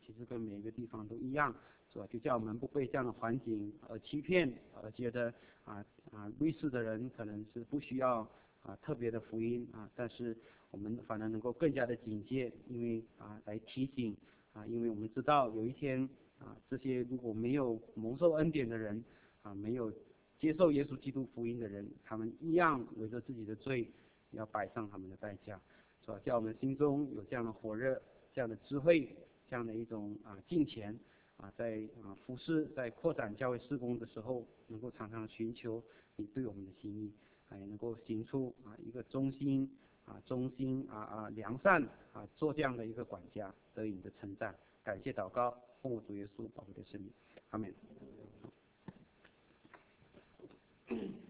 其实跟每一个地方都一样，是吧？就叫我们不被这样的环境而欺骗，而觉得啊啊瑞士的人可能是不需要啊特别的福音啊，但是我们反而能够更加的警戒，因为啊来提醒啊，因为我们知道有一天啊这些如果没有蒙受恩典的人啊，没有接受耶稣基督福音的人，他们一样为着自己的罪要摆上他们的代价，是吧？叫我们心中有这样的火热、这样的智慧、这样的一种啊敬虔啊，在啊服侍、在扩展教会事工的时候，能够常常寻求你对我们的心意，啊，也能够行出啊一个忠心啊忠心啊啊良善啊做这样的一个管家，得以你的称赞。感谢祷告，奉我主耶稣宝贵的圣名，阿门。